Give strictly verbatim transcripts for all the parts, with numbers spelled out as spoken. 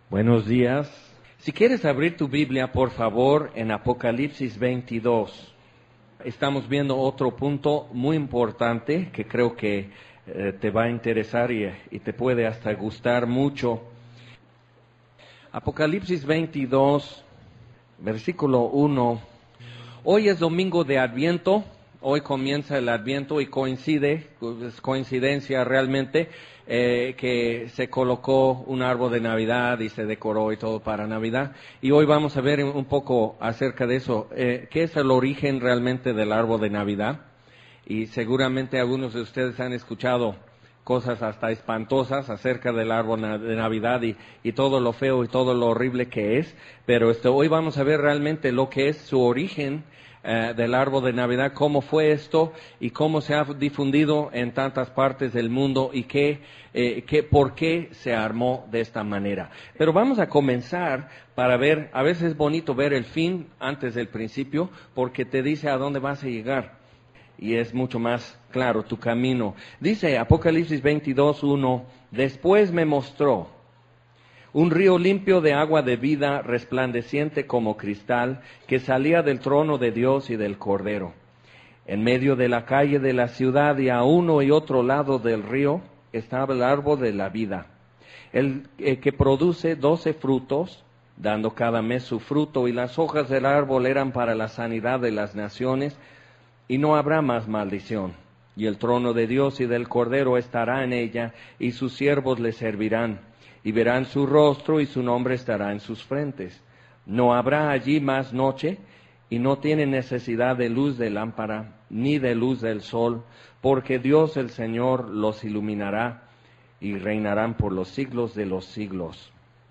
Buenos días. Si quieres abrir tu Biblia, por favor, en Apocalipsis veintidós. Estamos viendo otro punto muy importante que creo que eh, te va a interesar y, y te puede hasta gustar mucho. Apocalipsis veintidós, versículo uno. Hoy es domingo de Adviento. Hoy comienza el Adviento y coincide, es coincidencia realmente, eh, que se colocó un árbol de Navidad y se decoró y todo para Navidad. Y hoy vamos a ver un poco acerca de eso, eh, qué es el origen realmente del árbol de Navidad. Y seguramente algunos de ustedes han escuchado cosas hasta espantosas acerca del árbol de Navidad y, y todo lo feo y todo lo horrible que es. Pero esto, hoy vamos a ver realmente lo que es su origen Uh, del árbol de Navidad, cómo fue esto y cómo se ha difundido en tantas partes del mundo y qué, eh, qué, por qué se armó de esta manera. Pero vamos a comenzar para ver, a veces es bonito ver el fin antes del principio porque te dice a dónde vas a llegar y es mucho más claro tu camino. Dice Apocalipsis veintidós, uno, después me mostró un río limpio de agua de vida, resplandeciente como cristal, que salía del trono de Dios y del Cordero. En medio de la calle de la ciudad y a uno y otro lado del río estaba el árbol de la vida, el, el que produce doce frutos, dando cada mes su fruto, y las hojas del árbol eran para la sanidad de las naciones, y no habrá más maldición. Y el trono de Dios y del Cordero estará en ella, y sus siervos le servirán. Y verán su rostro y su nombre estará en sus frentes. No habrá allí más noche y no tienen necesidad de luz de lámpara ni de luz del sol, porque Dios el Señor los iluminará y reinarán por los siglos de los siglos.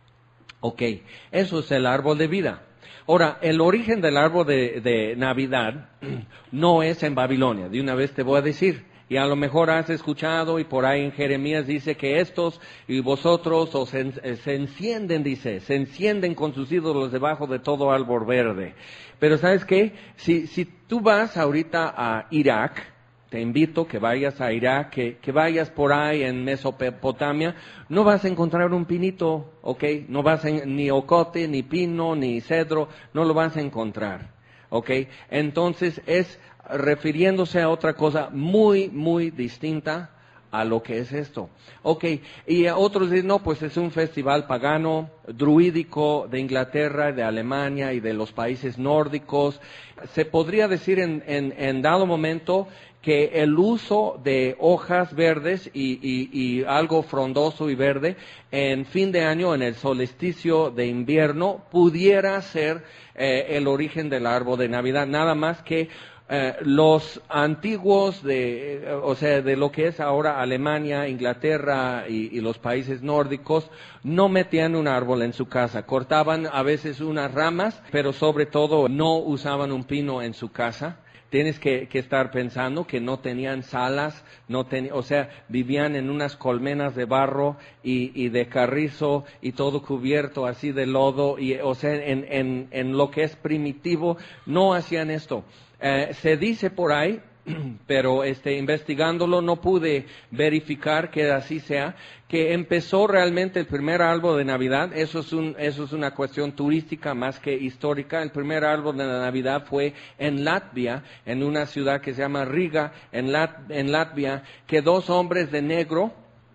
Ok, eso es el árbol de vida. Ahora, el origen del árbol de, de Navidad no es en Babilonia, de una vez te voy a decir. Y a lo mejor has escuchado y por ahí en Jeremías dice que estos y vosotros os en, se encienden, dice, se encienden con sus ídolos debajo de todo árbol verde. Pero ¿sabes qué? Si, si tú vas ahorita a Irak, te invito que vayas a Irak, que, que vayas por ahí en Mesopotamia, no vas a encontrar un pinito, ¿ok? No vas a, ni ocote, ni pino, ni cedro, no lo vas a encontrar, ¿ok? Entonces es refiriéndose a otra cosa muy, muy distinta a lo que es esto. Ok, y otros dicen, no, pues es un festival pagano, druídico de Inglaterra, de Alemania y de los países nórdicos. Se podría decir en, en, en dado momento que el uso de hojas verdes y, y, y algo frondoso y verde en fin de año, en el solsticio de invierno, pudiera ser eh, el origen del árbol de Navidad, nada más que Eh, los antiguos de, eh, o sea, de lo que es ahora Alemania, Inglaterra y, y los países nórdicos, no metían un árbol en su casa, cortaban a veces unas ramas, pero sobre todo no usaban un pino en su casa. Tienes que, que estar pensando que no tenían salas, no ten, o sea, vivían en unas colmenas de barro y, y de carrizo y todo cubierto así de lodo, y, o sea, en, en, en lo que es primitivo, no hacían esto. Eh, se dice por ahí, pero este, investigándolo no pude verificar que así sea, que empezó realmente el primer árbol de Navidad. Eso es, un, eso es una cuestión turística más que histórica. El primer árbol de Navidad fue en Latvia, en una ciudad que se llama Riga, en, Lat, en Latvia, que dos hombres de negro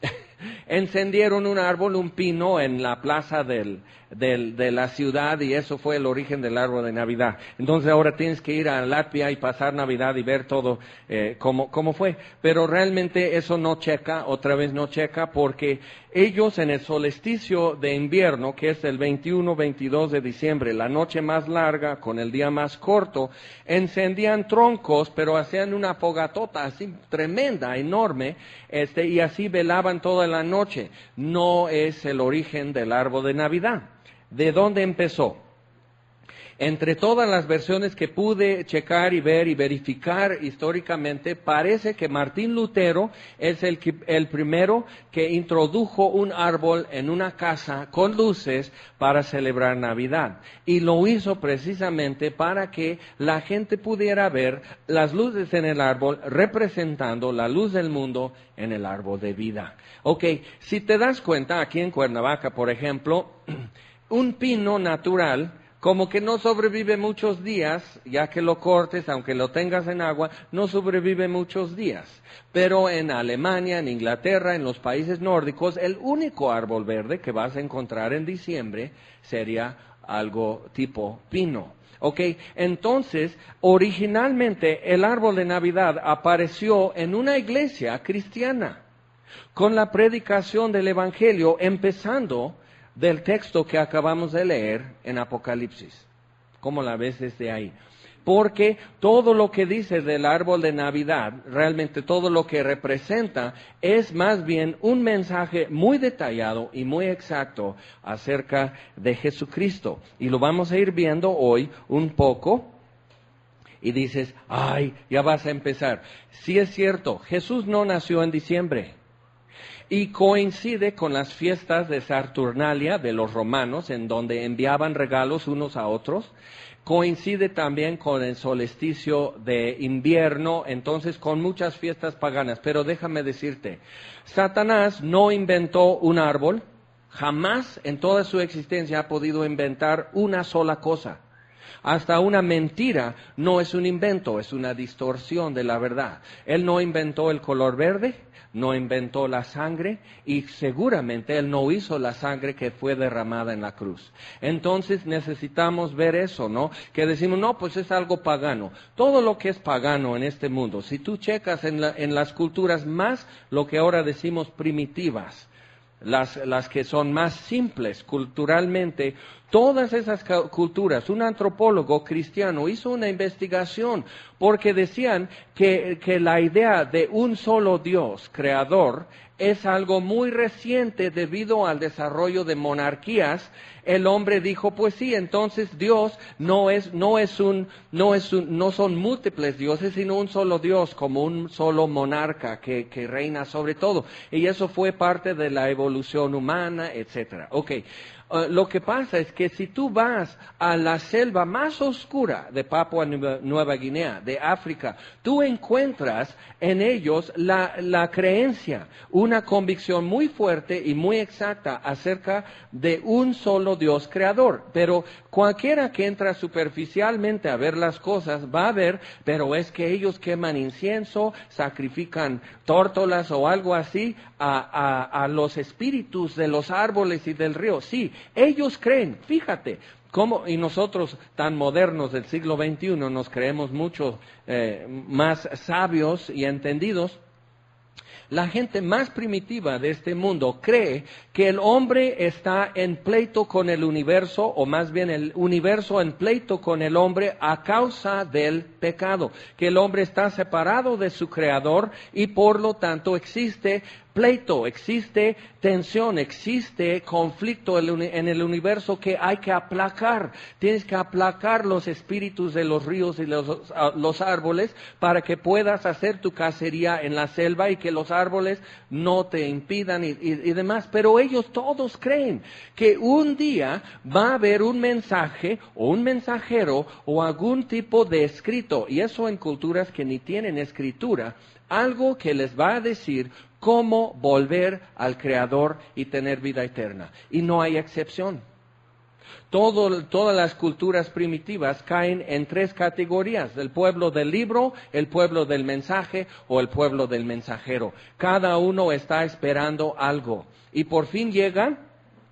encendieron un árbol, un pino, en la plaza del, del, de la ciudad, y eso fue el origen del árbol de Navidad. Entonces ahora tienes que ir a Latvia y pasar Navidad y ver todo eh, cómo, cómo fue. Pero realmente eso no checa, otra vez no checa, porque ellos en el solsticio de invierno, que es el veintiuno veintidós de diciembre, la noche más larga con el día más corto, encendían troncos, pero hacían una fogatota así tremenda, enorme, este, y así velaban toda la noche. No es el origen del árbol de Navidad. ¿De dónde empezó? Entre todas las versiones que pude checar y ver y verificar históricamente, parece que Martín Lutero es el, que, el primero que introdujo un árbol en una casa con luces para celebrar Navidad. Y lo hizo precisamente para que la gente pudiera ver las luces en el árbol representando la luz del mundo en el árbol de vida. Ok, si te das cuenta, aquí en Cuernavaca, por ejemplo, un pino natural como que no sobrevive muchos días, ya que lo cortes, aunque lo tengas en agua, no sobrevive muchos días. Pero en Alemania, en Inglaterra, en los países nórdicos, el único árbol verde que vas a encontrar en diciembre sería algo tipo pino. Ok, entonces, originalmente el árbol de Navidad apareció en una iglesia cristiana, con la predicación del Evangelio, empezando del texto que acabamos de leer en Apocalipsis. ¿Cómo la ves desde ahí? Porque todo lo que dice del árbol de Navidad, realmente todo lo que representa, es más bien un mensaje muy detallado y muy exacto acerca de Jesucristo. Y lo vamos a ir viendo hoy un poco. Y dices, ay, ya vas a empezar. Sí es cierto, Jesús no nació en diciembre. Y coincide con las fiestas de Saturnalia de los romanos, en donde enviaban regalos unos a otros. Coincide también con el solsticio de invierno, entonces con muchas fiestas paganas. Pero déjame decirte, Satanás no inventó un árbol, jamás en toda su existencia ha podido inventar una sola cosa. Hasta una mentira no es un invento, es una distorsión de la verdad. Él no inventó el color verde, no inventó la sangre y seguramente Él no hizo la sangre que fue derramada en la cruz. Entonces necesitamos ver eso, ¿no? Que decimos, no, pues es algo pagano. Todo lo que es pagano en este mundo, si tú checas en, la, en las culturas más, lo que ahora decimos primitivas, las, las que son más simples culturalmente, todas esas culturas, un antropólogo cristiano hizo una investigación porque decían que, que la idea de un solo Dios creador es algo muy reciente debido al desarrollo de monarquías. El hombre dijo, pues sí, entonces Dios no es, no es un, no es un, no son múltiples dioses, sino un solo Dios, como un solo monarca que, que reina sobre todo. Y eso fue parte de la evolución humana, etcétera. Okay. Uh, lo que pasa es que si tú vas a la selva más oscura de Papua Nueva Guinea, de África, tú encuentras en ellos la, la creencia, una convicción muy fuerte y muy exacta acerca de un solo Dios creador. Pero cualquiera que entra superficialmente a ver las cosas va a ver, pero es que ellos queman incienso, sacrifican tórtolas o algo así a, a, a los espíritus de los árboles y del río. Sí, ellos creen, fíjate, cómo, y nosotros tan modernos del siglo veintiuno nos creemos mucho eh, más sabios y entendidos. La gente más primitiva de este mundo cree que el hombre está en pleito con el universo, o más bien el universo en pleito con el hombre a causa del pecado, que el hombre está separado de su creador y por lo tanto existe pleito, existe tensión, existe conflicto en el universo que hay que aplacar. Tienes que aplacar los espíritus de los ríos y los, los árboles para que puedas hacer tu cacería en la selva y que los árboles no te impidan y, y, y demás. Pero ellos todos creen que un día va a haber un mensaje o un mensajero o algún tipo de escrito, y eso en culturas que ni tienen escritura, algo que les va a decir cómo volver al Creador y tener vida eterna. Y no hay excepción. Todo, todas las culturas primitivas caen en tres categorías: el pueblo del libro, el pueblo del mensaje o el pueblo del mensajero. Cada uno está esperando algo. Y por fin llegan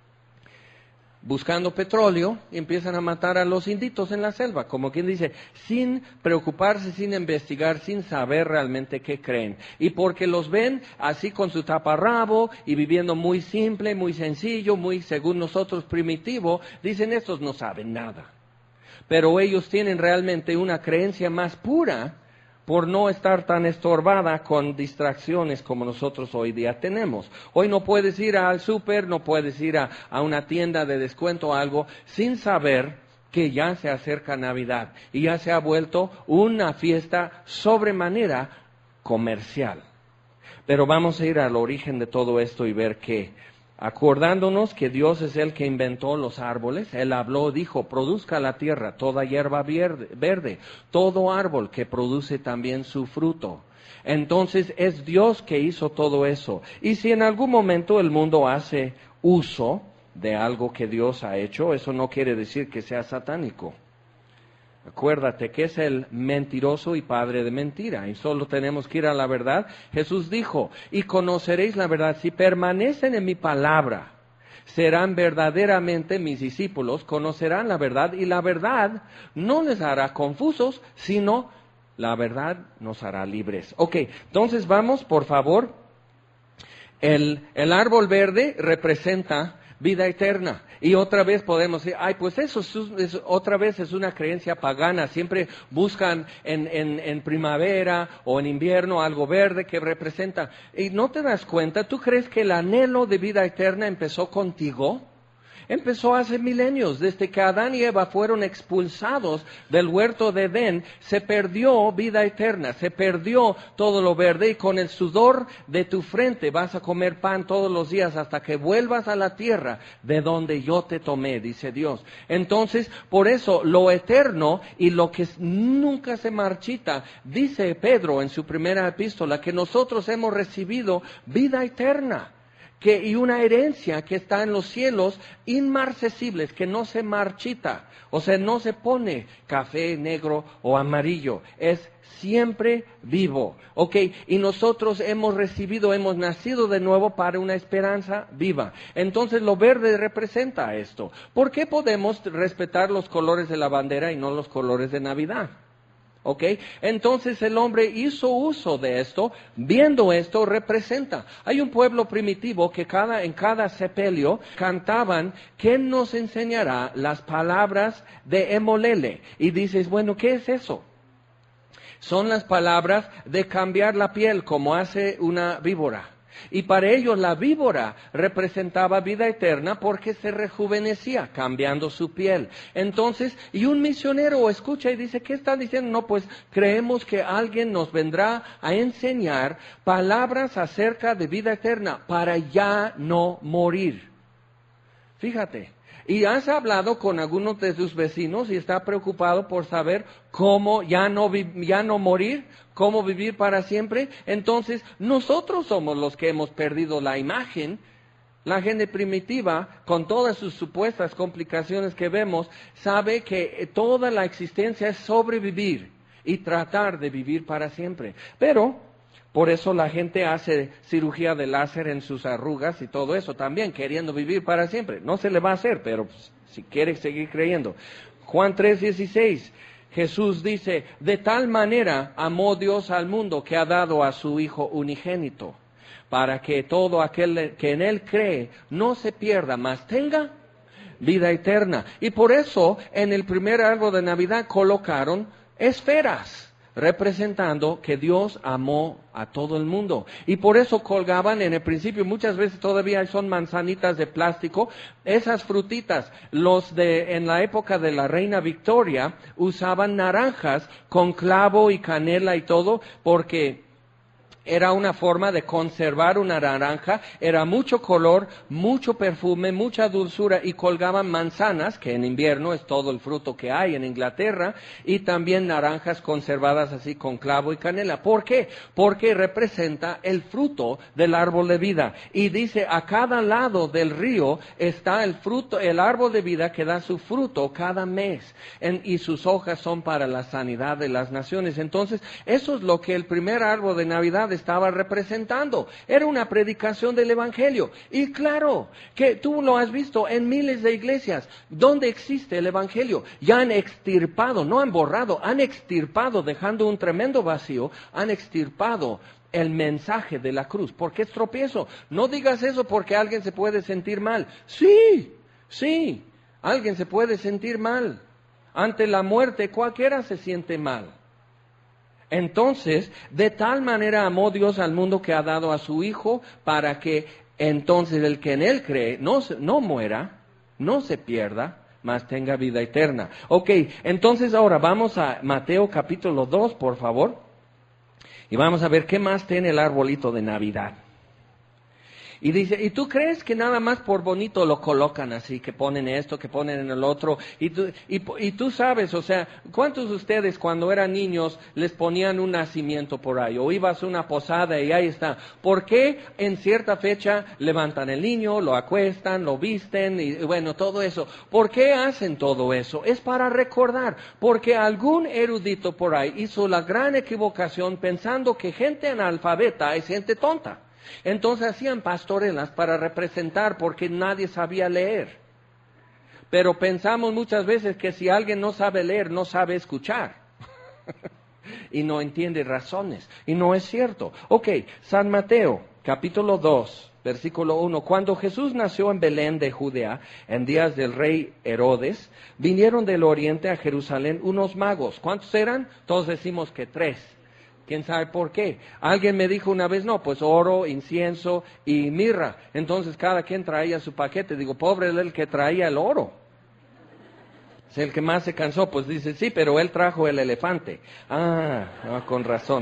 buscando petróleo y empiezan a matar a los inditos en la selva, como quien dice, sin preocuparse, sin investigar, sin saber realmente qué creen. Y porque los ven así con su taparrabo y viviendo muy simple, muy sencillo, muy según nosotros primitivo, dicen estos no saben nada. Pero ellos tienen realmente una creencia más pura por no estar tan estorbada con distracciones como nosotros hoy día tenemos. Hoy no puedes ir al súper, no puedes ir a, a una tienda de descuento o algo sin saber que ya se acerca Navidad y ya se ha vuelto una fiesta sobremanera comercial. Pero vamos a ir al origen de todo esto y ver que, acordándonos que Dios es el que inventó los árboles, Él habló, dijo, produzca la tierra toda hierba verde, verde, todo árbol que produce también su fruto. Entonces es Dios que hizo todo eso. Y si en algún momento el mundo hace uso de algo que Dios ha hecho, eso no quiere decir que sea satánico. Acuérdate que es el mentiroso y padre de mentira, y solo tenemos que ir a la verdad. Jesús dijo, y conoceréis la verdad, si permanecen en mi palabra, serán verdaderamente mis discípulos, conocerán la verdad, y la verdad no les hará confusos, sino la verdad nos hará libres. Ok, entonces vamos, por favor. El, el árbol verde representa vida eterna. Y otra vez podemos decir, ay, pues eso es, es, otra vez es una creencia pagana. Siempre buscan en, en, en primavera o en invierno algo verde que representa. Y no te das cuenta, ¿tú crees que el anhelo de vida eterna empezó contigo? Empezó hace milenios, desde que Adán y Eva fueron expulsados del huerto de Edén, se perdió vida eterna, se perdió todo lo verde, y con el sudor de tu frente vas a comer pan todos los días hasta que vuelvas a la tierra de donde yo te tomé, dice Dios. Entonces, por eso lo eterno y lo que nunca se marchita, dice Pedro en su primera epístola, que nosotros hemos recibido vida eterna. Que, y una herencia que está en los cielos inmarcesibles, que no se marchita, o sea, no se pone café, negro o amarillo, es siempre vivo, ¿ok? Y nosotros hemos recibido, hemos nacido de nuevo para una esperanza viva. Entonces lo verde representa esto. ¿Por qué podemos respetar los colores de la bandera y no los colores de Navidad? ¿Ok? Entonces el hombre hizo uso de esto, viendo esto representa. Hay un pueblo primitivo que cada, en cada sepelio cantaban, ¿quién nos enseñará las palabras de Emolele? Y dices, bueno, ¿qué es eso? Son las palabras de cambiar la piel como hace una víbora. Y para ellos la víbora representaba vida eterna porque se rejuvenecía cambiando su piel. Entonces, y un misionero escucha y dice, ¿qué están diciendo? No, pues creemos que alguien nos vendrá a enseñar palabras acerca de vida eterna para ya no morir. Fíjate. Y has hablado con algunos de sus vecinos y está preocupado por saber cómo ya no, ya no morir, cómo vivir para siempre. Entonces, nosotros somos los que hemos perdido la imagen. La gente primitiva, con todas sus supuestas complicaciones que vemos, sabe que toda la existencia es sobrevivir y tratar de vivir para siempre. Pero por eso la gente hace cirugía de láser en sus arrugas y todo eso también, queriendo vivir para siempre. No se le va a hacer, pero pues, si quiere seguir creyendo. Juan tres dieciséis, Jesús dice, de tal manera amó Dios al mundo que ha dado a su Hijo unigénito, para que todo aquel que en Él cree no se pierda, mas tenga vida eterna. Y por eso en el primer árbol de Navidad colocaron esferas, representando que Dios amó a todo el mundo. Y por eso colgaban en el principio, muchas veces todavía son manzanitas de plástico, esas frutitas. Los de, en la época de la reina Victoria, usaban naranjas con clavo y canela y todo, porque era una forma de conservar una naranja, era mucho color, mucho perfume, mucha dulzura, y colgaban manzanas, que en invierno es todo el fruto que hay en Inglaterra, y también naranjas conservadas así con clavo y canela. ¿Por qué? Porque representa el fruto del árbol de vida. Y dice, a cada lado del río está el fruto, el árbol de vida que da su fruto cada mes, en, y sus hojas son para la sanidad de las naciones. Entonces, eso es lo que el primer árbol de Navidad estaba representando. Era una predicación del Evangelio. Y claro, que tú lo has visto en miles de iglesias donde existe el Evangelio. Ya han extirpado, no han borrado, han extirpado, dejando un tremendo vacío, han extirpado el mensaje de la cruz. ¿Por qué es tropiezo? No digas eso porque alguien se puede sentir mal. Sí, sí, alguien se puede sentir mal. Ante la muerte cualquiera se siente mal. Entonces, de tal manera amó Dios al mundo que ha dado a su Hijo, para que entonces el que en Él cree no, no muera, no se pierda, mas tenga vida eterna. Ok, entonces ahora vamos a Mateo capítulo dos, por favor, y vamos a ver qué más tiene el arbolito de Navidad. Y dice, ¿y tú crees que nada más por bonito lo colocan así, que ponen esto, que ponen en el otro? Y tú, y, y tú sabes, o sea, ¿cuántos de ustedes cuando eran niños les ponían un nacimiento por ahí? O ibas a una posada y ahí está. ¿Por qué en cierta fecha levantan el niño, lo acuestan, lo visten y bueno, todo eso? ¿Por qué hacen todo eso? Es para recordar, porque algún erudito por ahí hizo la gran equivocación pensando que gente analfabeta es gente tonta. Entonces hacían pastorelas para representar porque nadie sabía leer. Pero pensamos muchas veces que si alguien no sabe leer, no sabe escuchar. Y no entiende razones. Y no es cierto. Ok, San Mateo, capítulo dos, versículo uno. Cuando Jesús nació en Belén de Judea, en días del rey Herodes, vinieron del oriente a Jerusalén unos magos. ¿Cuántos eran? Todos decimos que tres. ¿Quién sabe por qué? Alguien me dijo una vez, no, pues oro, incienso y mirra. Entonces cada quien traía su paquete. Digo, pobre el que traía el oro. Es el que más se cansó. Pues dice, sí, pero él trajo el elefante. Ah, ah, con razón.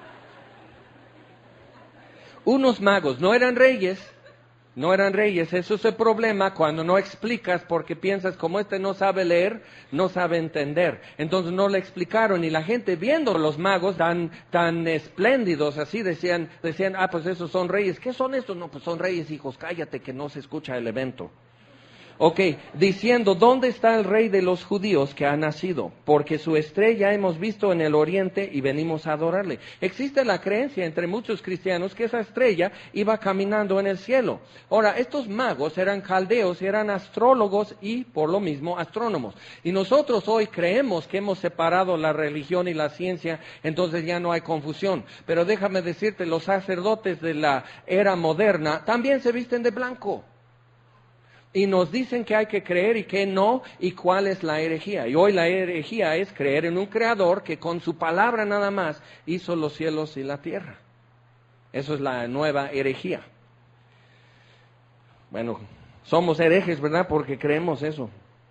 Unos magos, no eran reyes. No eran reyes, eso es el problema cuando no explicas porque piensas como este no sabe leer, no sabe entender. Entonces no le explicaron y la gente viendo los magos tan, tan espléndidos así decían, decían, ah pues esos son reyes. ¿Qué son estos? No, pues son reyes, hijos, cállate que no se escucha el evento. Ok, diciendo, ¿dónde está el rey de los judíos que ha nacido? Porque su estrella hemos visto en el oriente y venimos a adorarle. Existe la creencia entre muchos cristianos que esa estrella iba caminando en el cielo. Ahora, estos magos eran caldeos, eran astrólogos y por lo mismo astrónomos. Y nosotros hoy creemos que hemos separado la religión y la ciencia, entonces ya no hay confusión. Pero déjame decirte, los sacerdotes de la era moderna también se visten de blanco. Y nos dicen que hay que creer y que no, y cuál es la herejía. Y hoy la herejía es creer en un creador que con su palabra nada más hizo los cielos y la tierra. Eso es la nueva herejía. Bueno, somos herejes, ¿verdad? Porque creemos eso.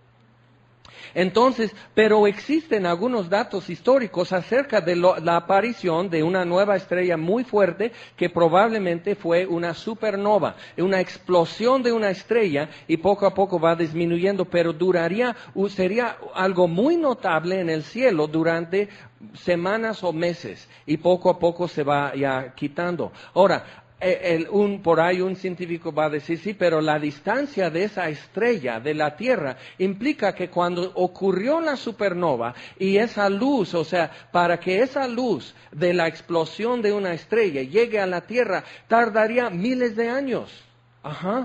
Entonces, pero existen algunos datos históricos acerca de lo, la aparición de una nueva estrella muy fuerte que probablemente fue una supernova, una explosión de una estrella y poco a poco va disminuyendo, pero duraría, sería algo muy notable en el cielo durante semanas o meses y poco a poco se va ya quitando. Ahora, El, un, por ahí un científico va a decir, sí, pero la distancia de esa estrella de la Tierra implica que cuando ocurrió la supernova y esa luz, o sea, para que esa luz de la explosión de una estrella llegue a la Tierra, tardaría miles de años. Ajá.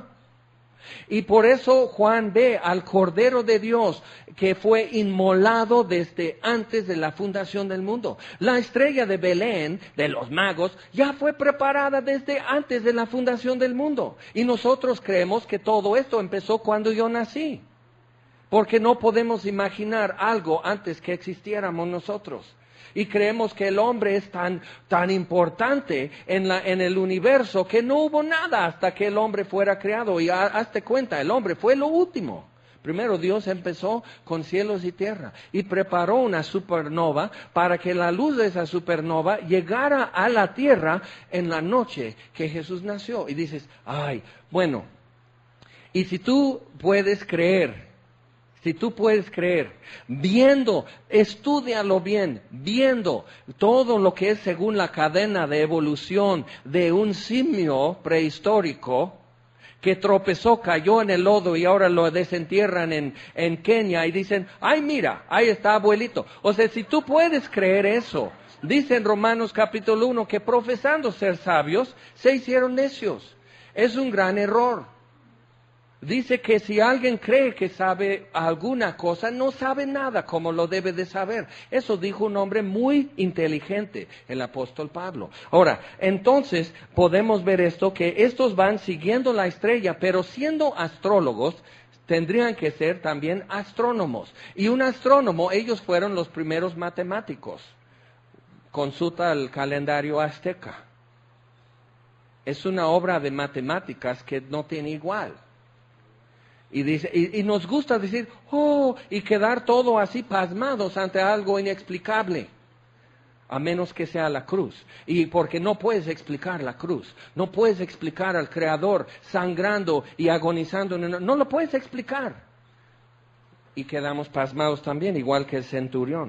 Y por eso Juan ve al Cordero de Dios que fue inmolado desde antes de la fundación del mundo. La estrella de Belén, de los magos, ya fue preparada desde antes de la fundación del mundo. Y nosotros creemos que todo esto empezó cuando yo nací. Porque no podemos imaginar algo antes que existiéramos nosotros. Y creemos que el hombre es tan, tan importante en, la, en el universo que no hubo nada hasta que el hombre fuera creado. Y a, hazte cuenta, el hombre fue lo último. Primero Dios empezó con cielos y tierra y preparó una supernova para que la luz de esa supernova llegara a la tierra en la noche que Jesús nació. Y dices, ay, bueno, y si tú puedes creer, Si tú puedes creer, viendo, estúdialo bien, viendo todo lo que es según la cadena de evolución de un simio prehistórico que tropezó, cayó en el lodo y ahora lo desentierran en, en Kenia y dicen, ay mira, ahí está abuelito. O sea, si tú puedes creer eso, dice en Romanos capítulo uno que profesando ser sabios, se hicieron necios. Es un gran error. Dice que si alguien cree que sabe alguna cosa, no sabe nada como lo debe de saber. Eso dijo un hombre muy inteligente, el apóstol Pablo. Ahora, entonces podemos ver esto, que estos van siguiendo la estrella, pero siendo astrólogos, tendrían que ser también astrónomos. Y un astrónomo, ellos fueron los primeros matemáticos. Consulta el calendario azteca. Es una obra de matemáticas que no tiene igual. Y, dice, y, y nos gusta decir, oh, y quedar todo así pasmados ante algo inexplicable. A menos que sea la cruz. Y porque no puedes explicar la cruz. No puedes explicar al Creador sangrando y agonizando. No lo puedes explicar. Y quedamos pasmados también, igual que el centurión.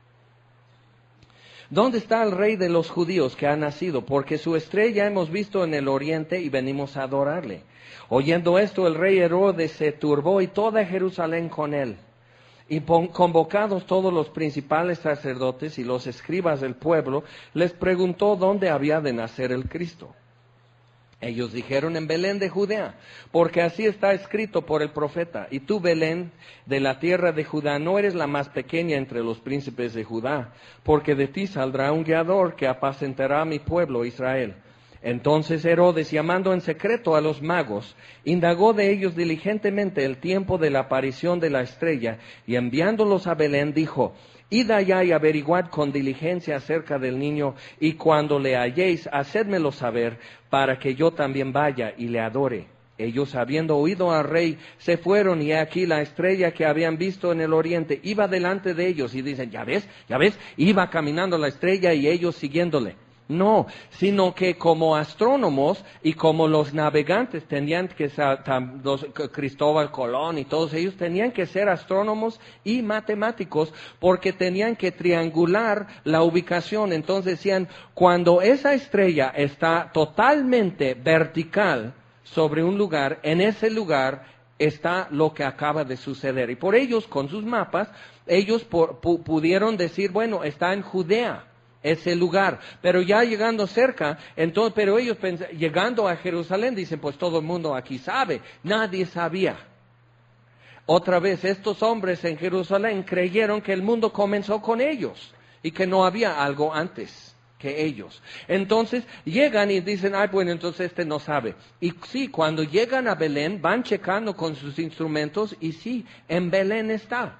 ¿Dónde está el rey de los judíos que ha nacido? Porque su estrella hemos visto en el oriente y venimos a adorarle. Oyendo esto, el rey Herodes se turbó y toda Jerusalén con él. Y convocados todos los principales sacerdotes y los escribas del pueblo, les preguntó dónde había de nacer el Cristo. Ellos dijeron, en Belén de Judea, porque así está escrito por el profeta. Y tú, Belén, de la tierra de Judá, no eres la más pequeña entre los príncipes de Judá, porque de ti saldrá un guiador que apacentará a mi pueblo Israel. Entonces Herodes, llamando en secreto a los magos, indagó de ellos diligentemente el tiempo de la aparición de la estrella, y enviándolos a Belén dijo, id allá y averiguad con diligencia acerca del niño, y cuando le halléis, hacedmelo saber, para que yo también vaya y le adore. Ellos, habiendo oído al rey, se fueron, y he aquí la estrella que habían visto en el oriente iba delante de ellos, y dicen, ya ves, ya ves, iba caminando la estrella y ellos siguiéndole. No, sino que como astrónomos y como los navegantes tenían que ser, los, Cristóbal Colón y todos ellos tenían que ser astrónomos y matemáticos porque tenían que triangular la ubicación. Entonces decían, cuando esa estrella está totalmente vertical sobre un lugar, en ese lugar está lo que acaba de suceder. Y por ellos, con sus mapas, ellos por, pu, pudieron decir, bueno, está en Judea ese lugar, pero ya llegando cerca, entonces, pero ellos pens- llegando a Jerusalén dicen, pues todo el mundo aquí sabe, nadie sabía. Otra vez, estos hombres en Jerusalén creyeron que el mundo comenzó con ellos y que no había algo antes que ellos. Entonces llegan y dicen, ay, bueno, entonces este no sabe. Y sí, cuando llegan a Belén, van checando con sus instrumentos y sí, en Belén está.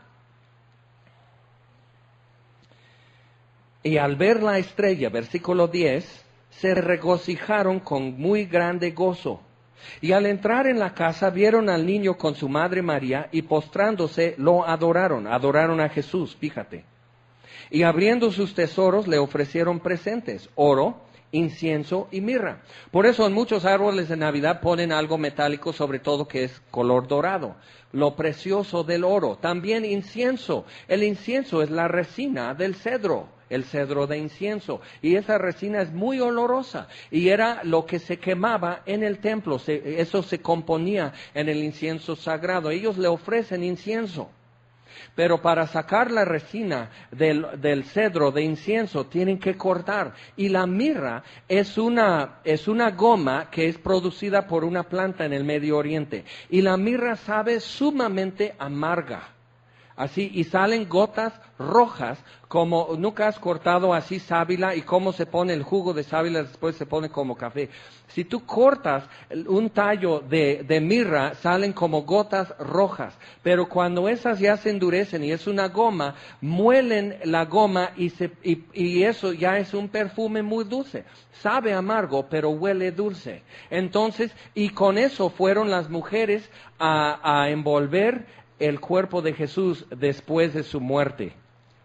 Y al ver la estrella, versículo diez, se regocijaron con muy grande gozo. Y al entrar en la casa vieron al niño con su madre María y postrándose lo adoraron, adoraron a Jesús, fíjate. Y abriendo sus tesoros le ofrecieron presentes, oro, incienso y mirra. Por eso en muchos árboles de Navidad ponen algo metálico, sobre todo que es color dorado. Lo precioso del oro, también incienso. El incienso es la resina del cedro. El cedro de incienso, y esa resina es muy olorosa, y era lo que se quemaba en el templo, se, eso se componía en el incienso sagrado. Ellos le ofrecen incienso, pero para sacar la resina del, del cedro de incienso tienen que cortar, y la mirra es una, es una goma que es producida por una planta en el Medio Oriente, y la mirra sabe sumamente amarga. Así, y salen gotas rojas, como nunca has cortado así sábila, y cómo se pone el jugo de sábila, después se pone como café. Si tú cortas un tallo de, de mirra, salen como gotas rojas, pero cuando esas ya se endurecen y es una goma, muelen la goma y, se, y, y eso ya es un perfume muy dulce. Sabe amargo, pero huele dulce. Entonces, y con eso fueron las mujeres a, a envolver el cuerpo de Jesús después de su muerte.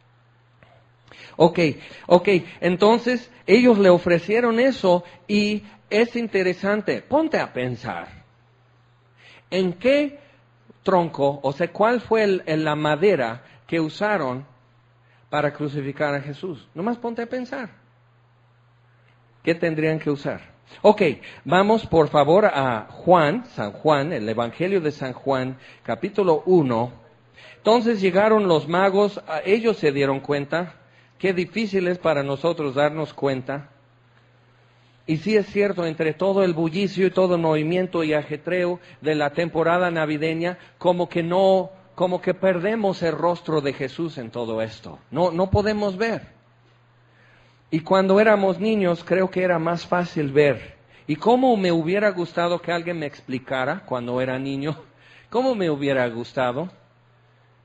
Ok, ok, entonces ellos le ofrecieron eso y es interesante, ponte a pensar, ¿en qué tronco, o sea, cuál fue el, el, la madera que usaron para crucificar a Jesús? Nomás ponte a pensar, ¿qué tendrían que usar? Ok, vamos por favor a Juan, San Juan, el Evangelio de San Juan, capítulo uno. Entonces llegaron los magos, ellos se dieron cuenta, qué difícil es para nosotros darnos cuenta. Y sí es cierto, entre todo el bullicio y todo el movimiento y ajetreo de la temporada navideña, como que no, como que perdemos el rostro de Jesús en todo esto. No, no podemos ver. Y cuando éramos niños creo que era más fácil ver. Y cómo me hubiera gustado que alguien me explicara cuando era niño, cómo me hubiera gustado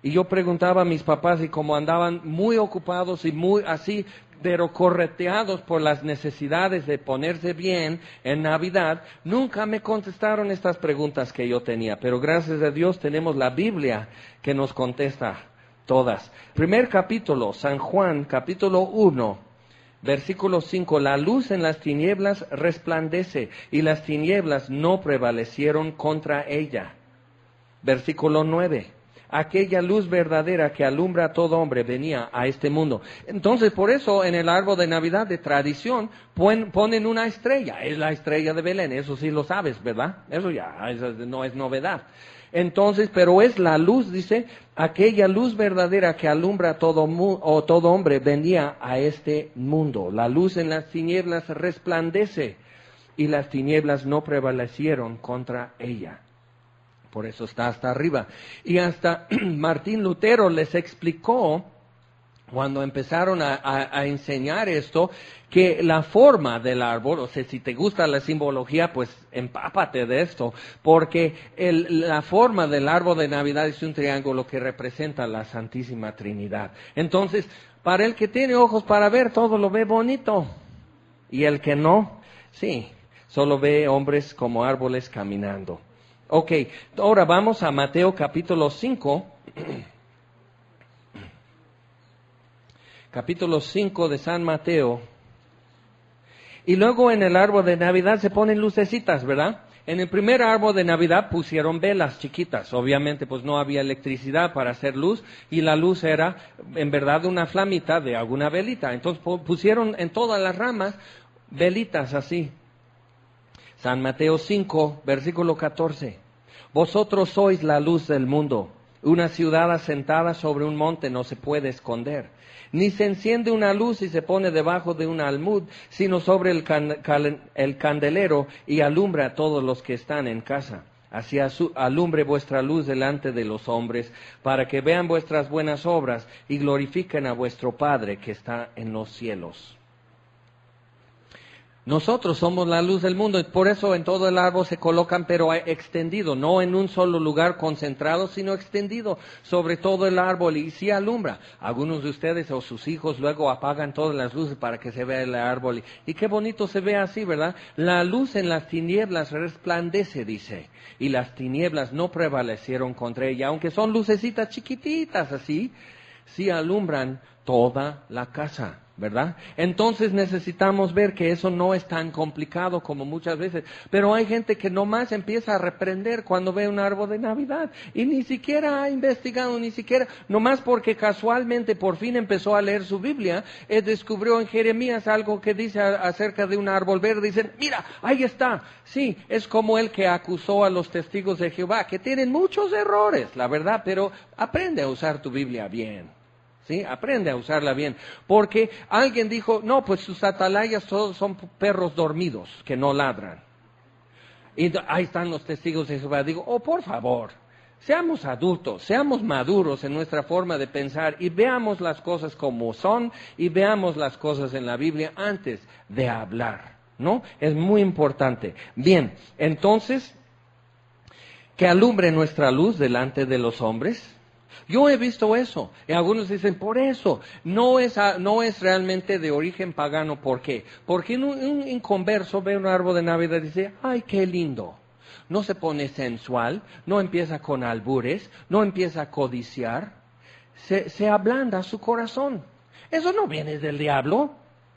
Y yo preguntaba a mis papás y como andaban muy ocupados y muy así, pero correteados por las necesidades de ponerse bien en Navidad, nunca me contestaron estas preguntas que yo tenía. Pero gracias a Dios tenemos la Biblia que nos contesta todas. Primer capítulo, San Juan, capítulo uno, versículo cinco. La luz en las tinieblas resplandece y las tinieblas no prevalecieron contra ella. Versículo nueve. Aquella luz verdadera que alumbra a todo hombre venía a este mundo. Entonces, por eso en el árbol de Navidad de tradición ponen una estrella. Es la estrella de Belén, eso sí lo sabes, ¿verdad? Eso ya eso no es novedad. Entonces, pero es la luz, dice, aquella luz verdadera que alumbra a todo, mu- o todo hombre venía a este mundo. La luz en las tinieblas resplandece y las tinieblas no prevalecieron contra ella. Por eso está hasta arriba. Y hasta Martín Lutero les explicó, cuando empezaron a, a, a enseñar esto, que la forma del árbol, o sea, si te gusta la simbología, pues empápate de esto, porque el, la forma del árbol de Navidad es un triángulo que representa la Santísima Trinidad. Entonces, para el que tiene ojos para ver, todo lo ve bonito. Y el que no, sí, solo ve hombres como árboles caminando. Ok, ahora vamos a Mateo capítulo cinco. Capítulo cinco de San Mateo. Y luego en el árbol de Navidad se ponen lucecitas, ¿verdad? En el primer árbol de Navidad pusieron velas chiquitas. Obviamente pues no había electricidad para hacer luz y la luz era en verdad una flamita de alguna velita. Entonces pusieron en todas las ramas velitas así. San Mateo cinco, versículo catorce. Vosotros sois la luz del mundo. Una ciudad asentada sobre un monte no se puede esconder. Ni se enciende una luz y se pone debajo de un almud, sino sobre el, can, cal, el candelero y alumbra a todos los que están en casa. Así alumbre vuestra luz delante de los hombres, para que vean vuestras buenas obras y glorifiquen a vuestro Padre que está en los cielos. Nosotros somos la luz del mundo y por eso en todo el árbol se colocan, pero extendido, no en un solo lugar concentrado, sino extendido sobre todo el árbol y sí alumbra. Algunos de ustedes o sus hijos luego apagan todas las luces para que se vea el árbol y, y qué bonito se ve así, ¿verdad? La luz en las tinieblas resplandece, dice, y las tinieblas no prevalecieron contra ella, aunque son lucecitas chiquititas así, sí alumbran toda la casa, ¿verdad? Entonces necesitamos ver que eso no es tan complicado como muchas veces, pero hay gente que nomás empieza a reprender cuando ve un árbol de Navidad y ni siquiera ha investigado, ni siquiera, nomás porque casualmente por fin empezó a leer su Biblia, él descubrió en Jeremías algo que dice acerca de un árbol verde, dicen, mira, ahí está, sí, es como el que acusó a los testigos de Jehová, que tienen muchos errores, la verdad, pero aprende a usar tu Biblia bien. ¿Sí? Aprende a usarla bien. Porque alguien dijo, no, pues sus atalayas todos son perros dormidos que no ladran. Y ahí están los testigos de Jehová. Digo, oh, por favor, seamos adultos, seamos maduros en nuestra forma de pensar y veamos las cosas como son y veamos las cosas en la Biblia antes de hablar, ¿no? Es muy importante. Bien, entonces, que alumbre nuestra luz delante de los hombres. Yo he visto eso, y algunos dicen, por eso, no es, no es realmente de origen pagano, ¿por qué? Porque un, un inconverso ve un árbol de Navidad y dice, ay, qué lindo, no se pone sensual, no empieza con albures, no empieza a codiciar, se, se ablanda su corazón, eso no viene del diablo.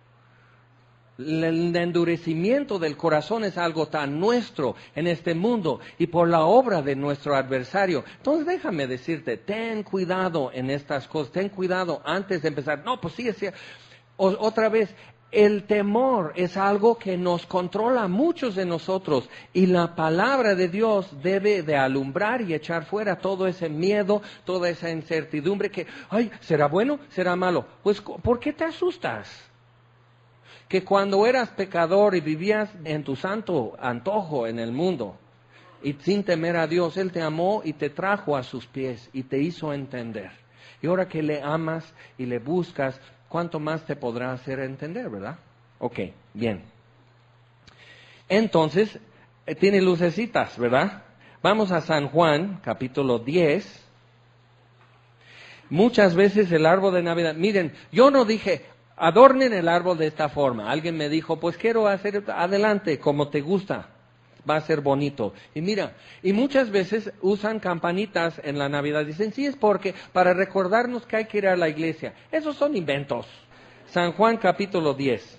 El endurecimiento del corazón es algo tan nuestro en este mundo y por la obra de nuestro adversario. Entonces déjame decirte, ten cuidado en estas cosas, ten cuidado antes de empezar. No, pues sí, sí. O, otra vez, el temor es algo que nos controla a muchos de nosotros y la palabra de Dios debe de alumbrar y echar fuera todo ese miedo, toda esa incertidumbre que, ay, ¿será bueno? ¿Será malo? Pues, ¿por qué te asustas? Que cuando eras pecador y vivías en tu santo antojo en el mundo y sin temer a Dios, Él te amó y te trajo a sus pies y te hizo entender. Y ahora que le amas y le buscas, ¿cuánto más te podrá hacer entender, verdad? Ok, bien. Entonces, eh, tiene lucecitas, ¿verdad? Vamos a San Juan, capítulo diez. Muchas veces el árbol de Navidad, miren, yo no dije, adornen el árbol de esta forma. Alguien me dijo, pues quiero hacer, adelante, como te gusta, va a ser bonito. Y mira, y muchas veces usan campanitas en la Navidad. Dicen, sí, es porque, para recordarnos que hay que ir a la iglesia. Esos son inventos. San Juan capítulo diez.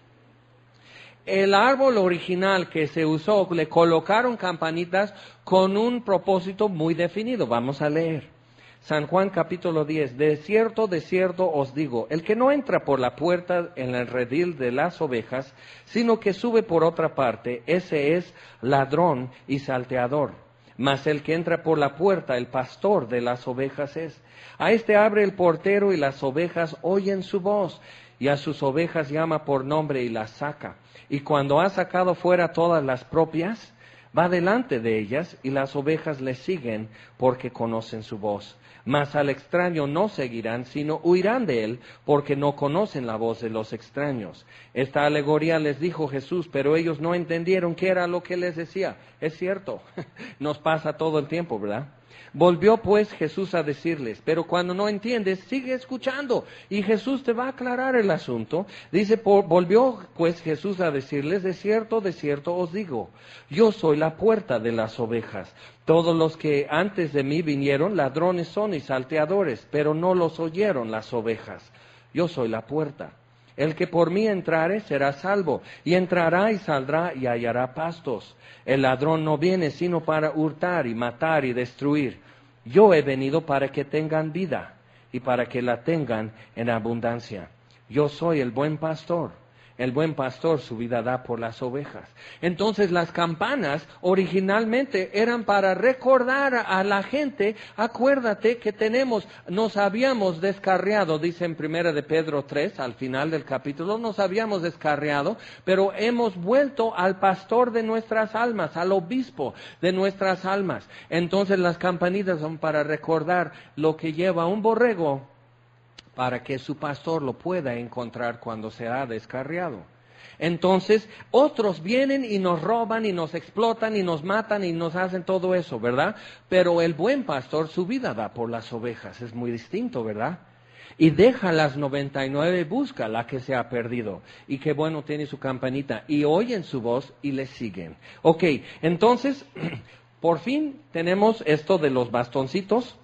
El árbol original que se usó, le colocaron campanitas con un propósito muy definido. Vamos a leer. San Juan capítulo diez. De cierto, de cierto os digo, el que no entra por la puerta en el redil de las ovejas, sino que sube por otra parte, ese es ladrón y salteador. Mas el que entra por la puerta, el pastor de las ovejas es. A este abre el portero y las ovejas oyen su voz, y a sus ovejas llama por nombre y las saca. Y cuando ha sacado fuera todas las propias, va delante de ellas, y las ovejas le siguen porque conocen su voz. Mas al extraño no seguirán, sino huirán de él, porque no conocen la voz de los extraños. Esta alegoría les dijo Jesús, pero ellos no entendieron qué era lo que les decía. Es cierto, nos pasa todo el tiempo, ¿verdad? Volvió pues Jesús a decirles, pero cuando no entiendes, sigue escuchando, y Jesús te va a aclarar el asunto. Dice, por, volvió pues Jesús a decirles, de cierto, de cierto os digo, yo soy la puerta de las ovejas. Todos los que antes de mí vinieron, ladrones son y salteadores, pero no los oyeron las ovejas. Yo soy la puerta. El que por mí entrare será salvo, y entrará y saldrá y hallará pastos. El ladrón no viene sino para hurtar y matar y destruir. Yo he venido para que tengan vida, y para que la tengan en abundancia. Yo soy el buen pastor. El buen pastor su vida da por las ovejas. Entonces las campanas originalmente eran para recordar a la gente, acuérdate que tenemos, nos habíamos descarriado, dice en primera de Pedro tres, al final del capítulo, nos habíamos descarriado, pero hemos vuelto al pastor de nuestras almas, al obispo de nuestras almas. Entonces las campanitas son para recordar lo que lleva un borrego, para que su pastor lo pueda encontrar cuando se ha descarriado. Entonces, otros vienen y nos roban y nos explotan y nos matan y nos hacen todo eso, ¿verdad? Pero el buen pastor su vida da por las ovejas, es muy distinto, ¿verdad? Y deja las noventa y nueve, busca la que se ha perdido. Y qué bueno tiene su campanita. Y oyen su voz y le siguen. Ok, entonces, por fin tenemos esto de los bastoncitos.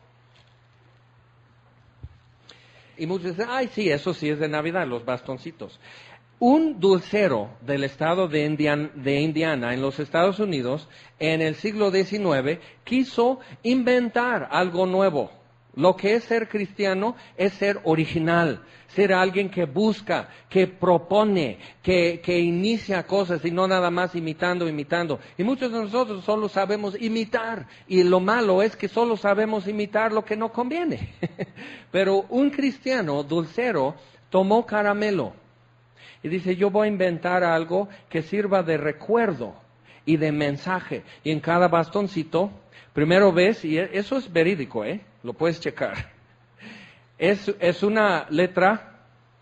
Y muchos dicen, ay, sí, eso sí es de Navidad, los bastoncitos. Un dulcero del estado de Indiana, de Indiana, en los Estados Unidos, en el siglo diecinueve, quiso inventar algo nuevo. Lo que es ser cristiano es ser original, ser alguien que busca, que propone, que, que inicia cosas y no nada más imitando, imitando. Y muchos de nosotros solo sabemos imitar, y lo malo es que solo sabemos imitar lo que no conviene. Pero un cristiano dulcero tomó caramelo y dice, yo voy a inventar algo que sirva de recuerdo y de mensaje. Y en cada bastoncito, primero ves, y eso es verídico, ¿eh? Lo puedes checar. Es, es una letra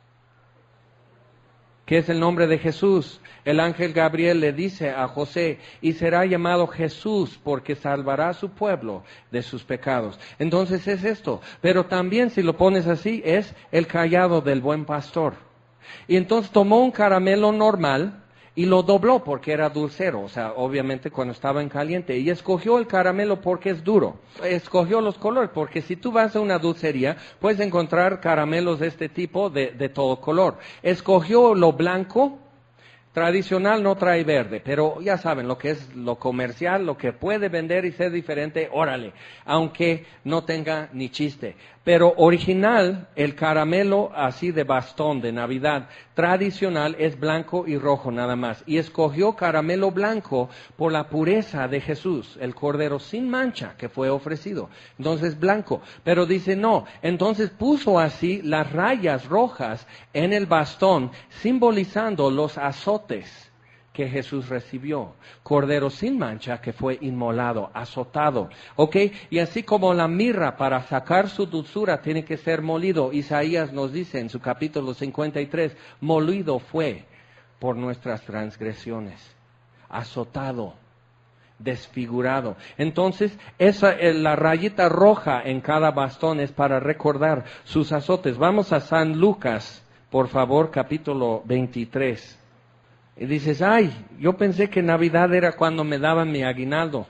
que es el nombre de Jesús. El ángel Gabriel le dice a José, y será llamado Jesús porque salvará a su pueblo de sus pecados. Entonces es esto. Pero también si lo pones así, es el cayado del buen pastor. Y entonces tomó un caramelo normal y lo dobló porque era dulcero, o sea, obviamente cuando estaba en caliente. Y escogió el caramelo porque es duro. Escogió los colores, porque si tú vas a una dulcería, puedes encontrar caramelos de este tipo de, de todo color. Escogió lo blanco. Tradicional no trae verde, pero ya saben lo que es lo comercial, lo que puede vender y ser diferente, órale, aunque no tenga ni chiste. Pero original, el caramelo así de bastón de Navidad, tradicional es blanco y rojo nada más. Y escogió caramelo blanco por la pureza de Jesús, el cordero sin mancha que fue ofrecido. Entonces blanco, pero dice no, entonces puso así las rayas rojas en el bastón, simbolizando los azotes que Jesús recibió, cordero sin mancha que fue inmolado, azotado, ¿ok? Y así como la mirra para sacar su dulzura tiene que ser molido, Isaías nos dice en su capítulo cincuenta y tres, molido fue por nuestras transgresiones, azotado. desfigurado. Entonces, esa, la rayita roja en cada bastón es para recordar sus azotes. Vamos a San Lucas, por favor, capítulo veintitrés. Y dices, ay, yo pensé que Navidad era cuando me daban mi aguinaldo.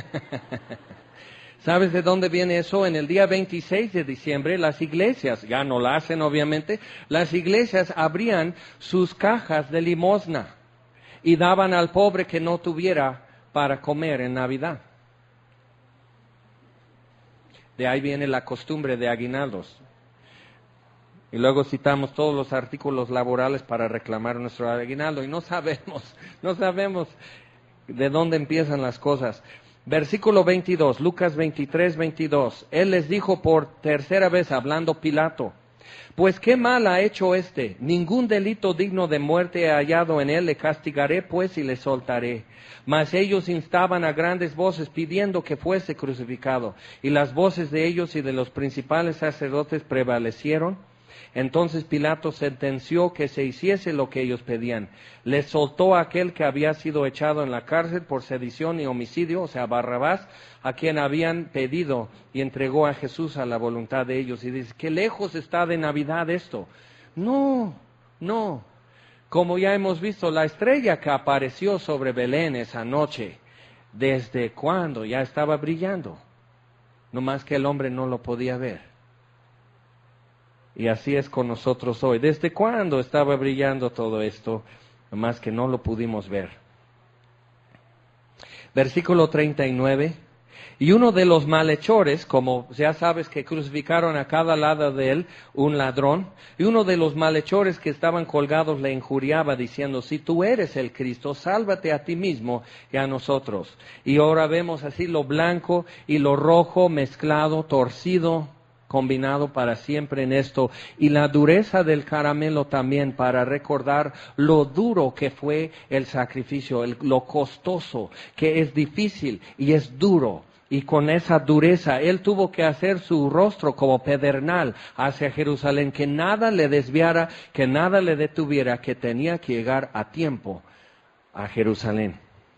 ¿Sabes de dónde viene eso? En el día veintiséis de diciembre, las iglesias, ya no lo hacen obviamente, las iglesias abrían sus cajas de limosna y daban al pobre que no tuviera para comer en Navidad. De ahí viene la costumbre de aguinaldos. Y luego citamos todos los artículos laborales para reclamar nuestro aguinaldo y no sabemos, no sabemos de dónde empiezan las cosas. Versículo veintidós, Lucas veintitrés, veintidós. Él les dijo por tercera vez, hablando Pilato, pues qué mal ha hecho éste, ningún delito digno de muerte he hallado en él, le castigaré pues y le soltaré. Mas ellos instaban a grandes voces pidiendo que fuese crucificado, y las voces de ellos y de los principales sacerdotes prevalecieron. Entonces Pilato sentenció que se hiciese lo que ellos pedían. Les soltó a aquel que había sido echado en la cárcel por sedición y homicidio, o sea, Barrabás, a quien habían pedido, y entregó a Jesús a la voluntad de ellos. Y dice, ¿qué lejos está de Navidad esto? No, no. Como ya hemos visto, la estrella que apareció sobre Belén esa noche, ¿desde cuándo? Ya estaba brillando. No más que el hombre no lo podía ver. Y así es con nosotros hoy. ¿Desde cuándo estaba brillando todo esto? Más que no lo pudimos ver. Versículo treinta y nueve. Y uno de los malhechores, como ya sabes que crucificaron a cada lado de él un ladrón, y uno de los malhechores que estaban colgados le injuriaba diciendo, si tú eres el Cristo, sálvate a ti mismo y a nosotros. Y ahora vemos así lo blanco y lo rojo mezclado, torcido, combinado para siempre en esto, y la dureza del caramelo también para recordar lo duro que fue el sacrificio, el, lo costoso, que es difícil y es duro. Y con esa dureza, él tuvo que hacer su rostro como pedernal hacia Jerusalén, que nada le desviara, que nada le detuviera, que tenía que llegar a tiempo a Jerusalén.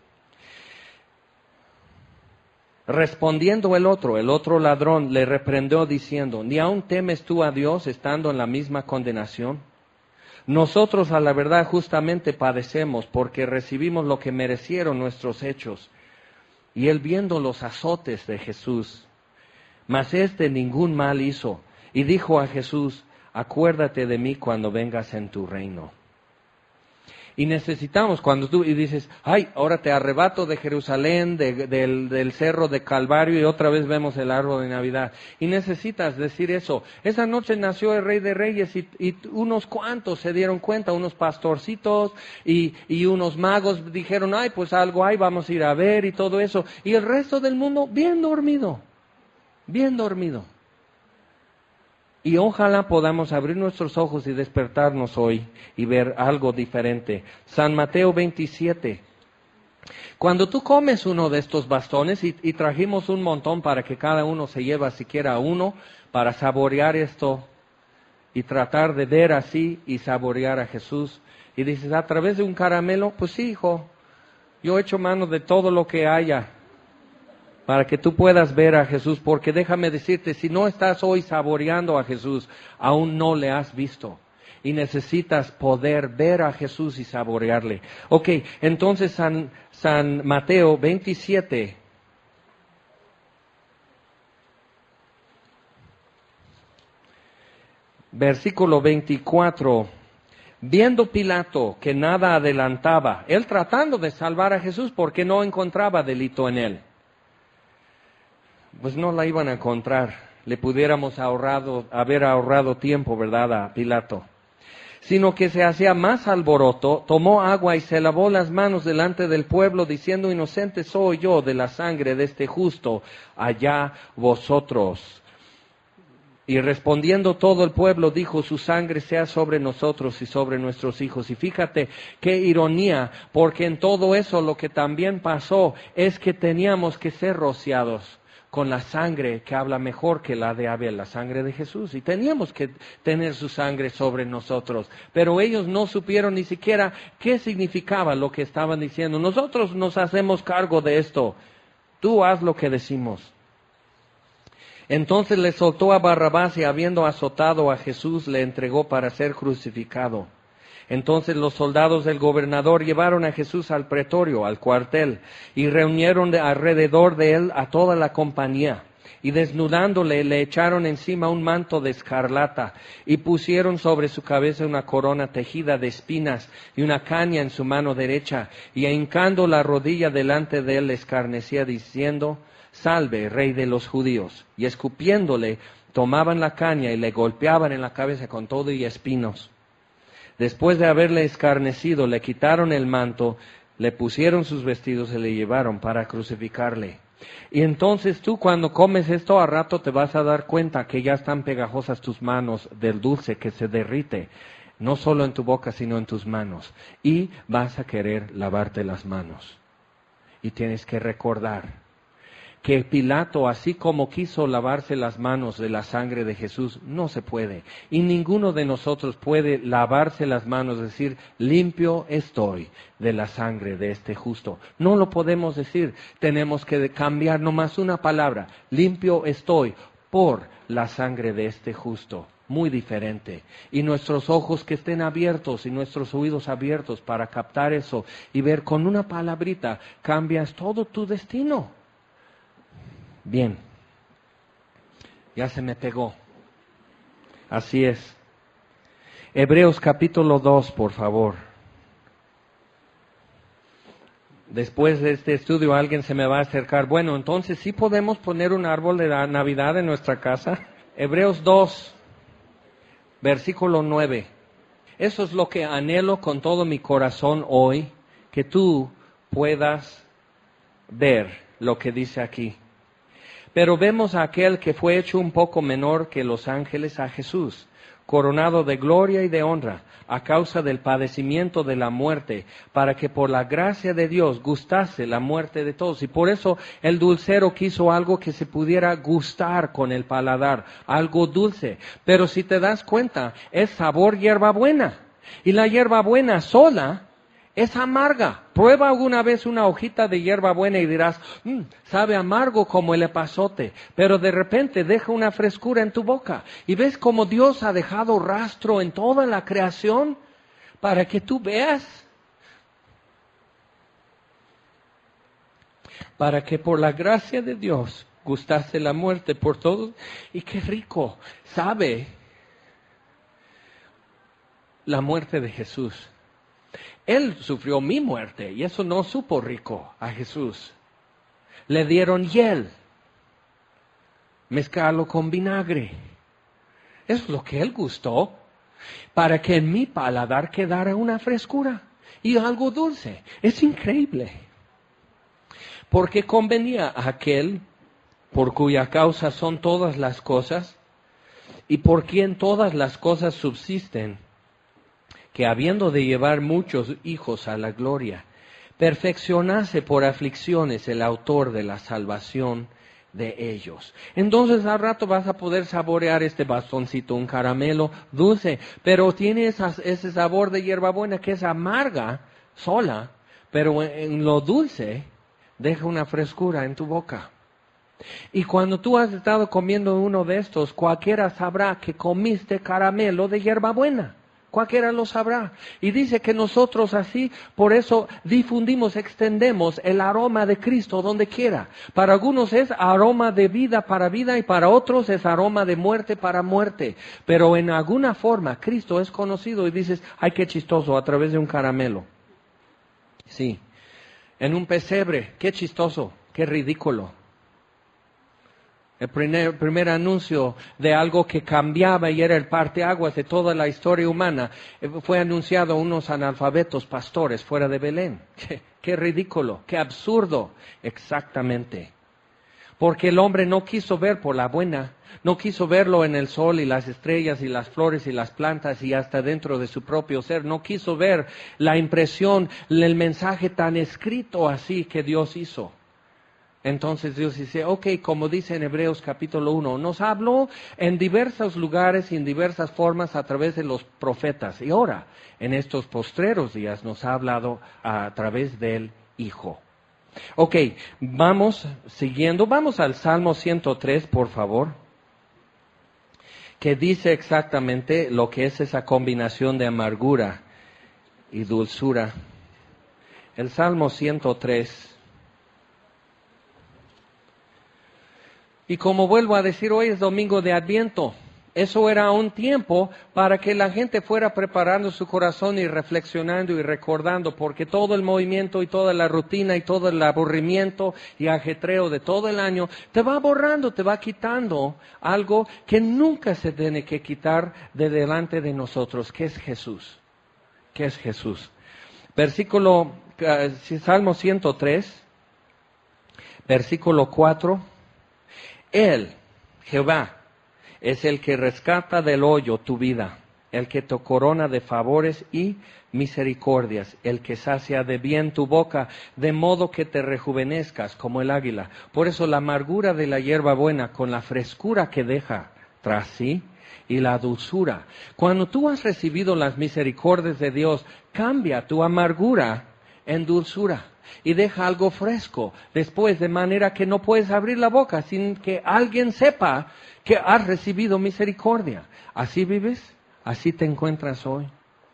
Respondiendo el otro, el otro ladrón, le reprendió diciendo, ¿ni aún temes tú a Dios estando en la misma condenación? Nosotros a la verdad justamente padecemos porque recibimos lo que merecieron nuestros hechos. Y él viendo los azotes de Jesús, mas este ningún mal hizo, y dijo a Jesús, acuérdate de mí cuando vengas en tu reino. Y necesitamos, cuando tú y dices, ay, ahora te arrebato de Jerusalén, de, del, del cerro de Calvario, y otra vez vemos el árbol de Navidad. Y necesitas decir eso. Esa noche nació el Rey de Reyes y, y unos cuantos se dieron cuenta, unos pastorcitos y, y unos magos dijeron, ay, pues algo hay, vamos a ir a ver y todo eso. Y el resto del mundo bien dormido, bien dormido. Y ojalá podamos abrir nuestros ojos y despertarnos hoy y ver algo diferente. San Mateo veintisiete. Cuando tú comes uno de estos bastones, y, y trajimos un montón para que cada uno se lleve siquiera uno, para saborear esto y tratar de ver así y saborear a Jesús. Y dices, ¿a través de un caramelo? Pues sí, hijo, yo he hecho mano de todo lo que haya, para que tú puedas ver a Jesús, porque déjame decirte, si no estás hoy saboreando a Jesús, aún no le has visto. Y necesitas poder ver a Jesús y saborearle. Ok, entonces San, San Mateo veintisiete. Versículo veinticuatro. Viendo Pilato que nada adelantaba, él tratando de salvar a Jesús porque no encontraba delito en él. Pues no la iban a encontrar, le pudiéramos ahorrado, haber ahorrado tiempo, ¿verdad?, a Pilato. Sino que se hacía más alboroto, tomó agua y se lavó las manos delante del pueblo, diciendo, inocente soy yo de la sangre de este justo, allá vosotros. Y respondiendo todo el pueblo dijo, su sangre sea sobre nosotros y sobre nuestros hijos. Y fíjate qué ironía, porque en todo eso lo que también pasó es que teníamos que ser rociados con la sangre que habla mejor que la de Abel, la sangre de Jesús. Y teníamos que tener su sangre sobre nosotros. Pero ellos no supieron ni siquiera qué significaba lo que estaban diciendo. Nosotros nos hacemos cargo de esto. Tú haz lo que decimos. Entonces le soltó a Barrabás y habiendo azotado a Jesús le entregó para ser crucificado. Entonces los soldados del gobernador llevaron a Jesús al pretorio, al cuartel, y reunieron de alrededor de él a toda la compañía. Y desnudándole le echaron encima un manto de escarlata y pusieron sobre su cabeza una corona tejida de espinas y una caña en su mano derecha. Y hincando la rodilla delante de él le escarnecía diciendo: Salve, rey de los judíos. Y escupiéndole, tomaban la caña y le golpeaban en la cabeza con todo y espinos. Después de haberle escarnecido, le quitaron el manto, le pusieron sus vestidos y le llevaron para crucificarle. Y entonces tú cuando comes esto, a rato te vas a dar cuenta que ya están pegajosas tus manos del dulce que se derrite, no solo en tu boca, sino en tus manos. Y vas a querer lavarte las manos. Y tienes que recordar que Pilato, así como quiso lavarse las manos de la sangre de Jesús, no se puede. Y ninguno de nosotros puede lavarse las manos, decir, limpio estoy de la sangre de este justo. No lo podemos decir. Tenemos que cambiar nomás una palabra. Limpio estoy por la sangre de este justo. Muy diferente. Y nuestros ojos que estén abiertos y nuestros oídos abiertos para captar eso y ver con una palabrita, cambias todo tu destino. Bien, ya se me pegó. Así es. Hebreos capítulo dos, por favor. Después de este estudio alguien se me va a acercar. Bueno, entonces, ¿sí podemos poner un árbol de la Navidad en nuestra casa? Hebreos dos, versículo nueve. Eso es lo que anhelo con todo mi corazón hoy, que tú puedas ver lo que dice aquí. Pero vemos a aquel que fue hecho un poco menor que los ángeles, a Jesús, coronado de gloria y de honra, a causa del padecimiento de la muerte, para que por la gracia de Dios gustase la muerte de todos. Y por eso el dulcero quiso algo que se pudiera gustar con el paladar, algo dulce. Pero si te das cuenta, es sabor hierbabuena. Y la hierbabuena sola es amarga. Prueba alguna vez una hojita de hierbabuena y dirás, mmm, sabe amargo como el epazote, pero de repente deja una frescura en tu boca. Y ves cómo Dios ha dejado rastro en toda la creación para que tú veas, para que por la gracia de Dios gustase la muerte por todos. Y qué rico sabe la muerte de Jesús. Él sufrió mi muerte y eso no supo rico a Jesús. Le dieron hiel, mezclarlo con vinagre. Eso es lo que Él gustó, para que en mi paladar quedara una frescura y algo dulce. Es increíble. Porque convenía a aquel por cuya causa son todas las cosas y por quien todas las cosas subsisten, que habiendo de llevar muchos hijos a la gloria, perfeccionase por aflicciones el autor de la salvación de ellos. Entonces al rato vas a poder saborear este bastoncito, un caramelo dulce, pero tiene esas, ese sabor de hierbabuena que es amarga, sola, pero en lo dulce deja una frescura en tu boca. Y cuando tú has estado comiendo uno de estos, cualquiera sabrá que comiste caramelo de hierbabuena. Cualquiera lo sabrá. Y dice que nosotros así, por eso difundimos, extendemos el aroma de Cristo donde quiera. Para algunos es aroma de vida para vida y para otros es aroma de muerte para muerte. Pero en alguna forma Cristo es conocido y dices, ay, qué chistoso, a través de un caramelo. Sí. En un pesebre, qué chistoso, qué ridículo. El primer, primer anuncio de algo que cambiaba y era el parteaguas de toda la historia humana fue anunciado a unos analfabetos pastores fuera de Belén. Qué, qué ridículo, qué absurdo, exactamente. Porque el hombre no quiso ver por la buena, no quiso verlo en el sol y las estrellas y las flores y las plantas y hasta dentro de su propio ser. No quiso ver la impresión, el mensaje tan escrito así que Dios hizo. Entonces Dios dice, ok, como dice en Hebreos capítulo uno, nos habló en diversos lugares y en diversas formas a través de los profetas. Y ahora, en estos postreros días, nos ha hablado a través del Hijo. Ok, vamos siguiendo, vamos al Salmo ciento tres, por favor, que dice exactamente lo que es esa combinación de amargura y dulzura. El Salmo ciento tres. Y como vuelvo a decir, hoy es domingo de Adviento. Eso era un tiempo para que la gente fuera preparando su corazón y reflexionando y recordando, porque todo el movimiento y toda la rutina y todo el aburrimiento y ajetreo de todo el año te va borrando, te va quitando algo que nunca se tiene que quitar de delante de nosotros, que es Jesús. Que es Jesús. Versículo, uh, Salmo ciento tres, versículo cuatro. Él, Jehová, es el que rescata del hoyo tu vida, el que te corona de favores y misericordias, el que sacia de bien tu boca, de modo que te rejuvenezcas como el águila. Por eso la amargura de la hierba buena, con la frescura que deja tras sí, y la dulzura. Cuando tú has recibido las misericordias de Dios, cambia tu amargura en dulzura. Y deja algo fresco después, de manera que no puedes abrir la boca sin que alguien sepa que has recibido misericordia. ¿Así vives? ¿Así te encuentras hoy?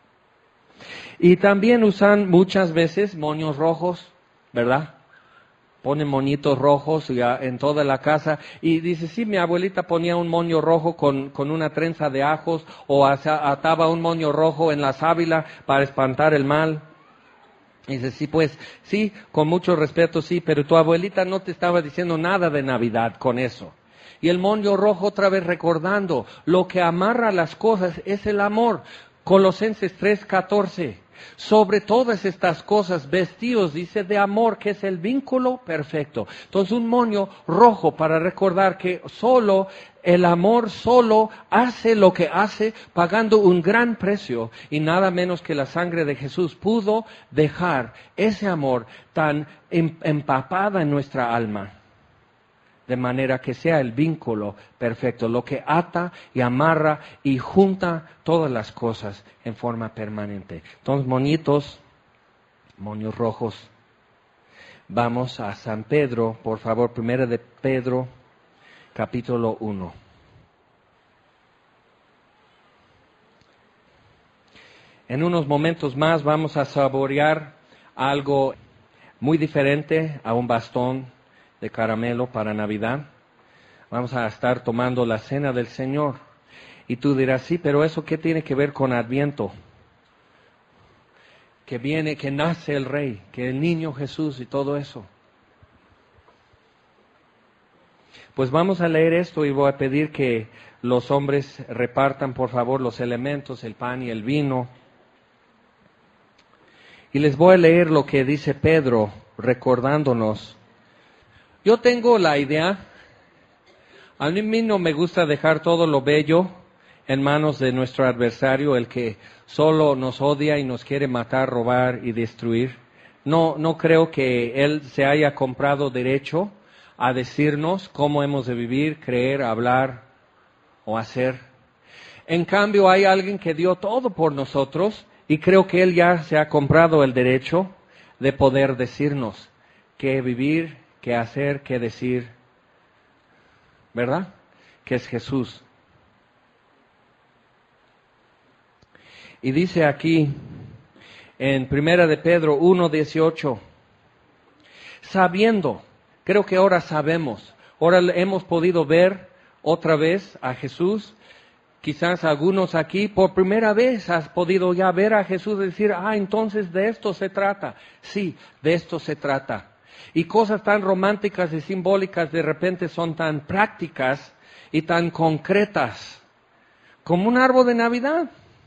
Y también usan muchas veces moños rojos, ¿verdad? Ponen moñitos rojos ya en toda la casa. Y dice, sí, mi abuelita ponía un moño rojo con, con una trenza de ajos, o ataba un moño rojo en la sábila para espantar el mal. Y dice, sí, pues, sí, con mucho respeto, sí, pero tu abuelita no te estaba diciendo nada de Navidad con eso. Y el moño rojo otra vez recordando, lo que amarra las cosas es el amor. Colosenses tres catorce. Sobre todas estas cosas, vestidos, dice, de amor, que es el vínculo perfecto. Entonces, un moño rojo para recordar que solo el amor solo hace lo que hace, pagando un gran precio, y nada menos que la sangre de Jesús pudo dejar ese amor tan empapada en nuestra alma. De manera que sea el vínculo perfecto, lo que ata y amarra y junta todas las cosas en forma permanente. Entonces, moñitos, moños rojos. Vamos a San Pedro, por favor, primera de Pedro, capítulo uno. En unos momentos más vamos a saborear algo muy diferente a un bastón de caramelo para Navidad. Vamos a estar tomando la cena del Señor. Y tú dirás, sí, pero ¿eso qué tiene que ver con Adviento? Que viene, que nace el Rey, que el niño Jesús y todo eso. Pues vamos a leer esto y voy a pedir que los hombres repartan, por favor, los elementos, el pan y el vino. Y les voy a leer lo que dice Pedro, recordándonos. Yo tengo la idea, a mí no me gusta dejar todo lo bello en manos de nuestro adversario, el que solo nos odia y nos quiere matar, robar y destruir. No, no creo que él se haya comprado derecho a decirnos cómo hemos de vivir, creer, hablar o hacer. En cambio, hay alguien que dio todo por nosotros y creo que él ya se ha comprado el derecho de poder decirnos qué vivir, qué hacer, qué decir, ¿verdad? Que es Jesús. Y dice aquí en primera de Pedro uno dieciocho, sabiendo, creo que ahora sabemos, ahora hemos podido ver otra vez a Jesús. Quizás algunos aquí por primera vez has podido ya ver a Jesús y decir, ah, entonces de esto se trata. Sí, de esto se trata. Y cosas tan románticas y simbólicas de repente son tan prácticas y tan concretas como un árbol de Navidad.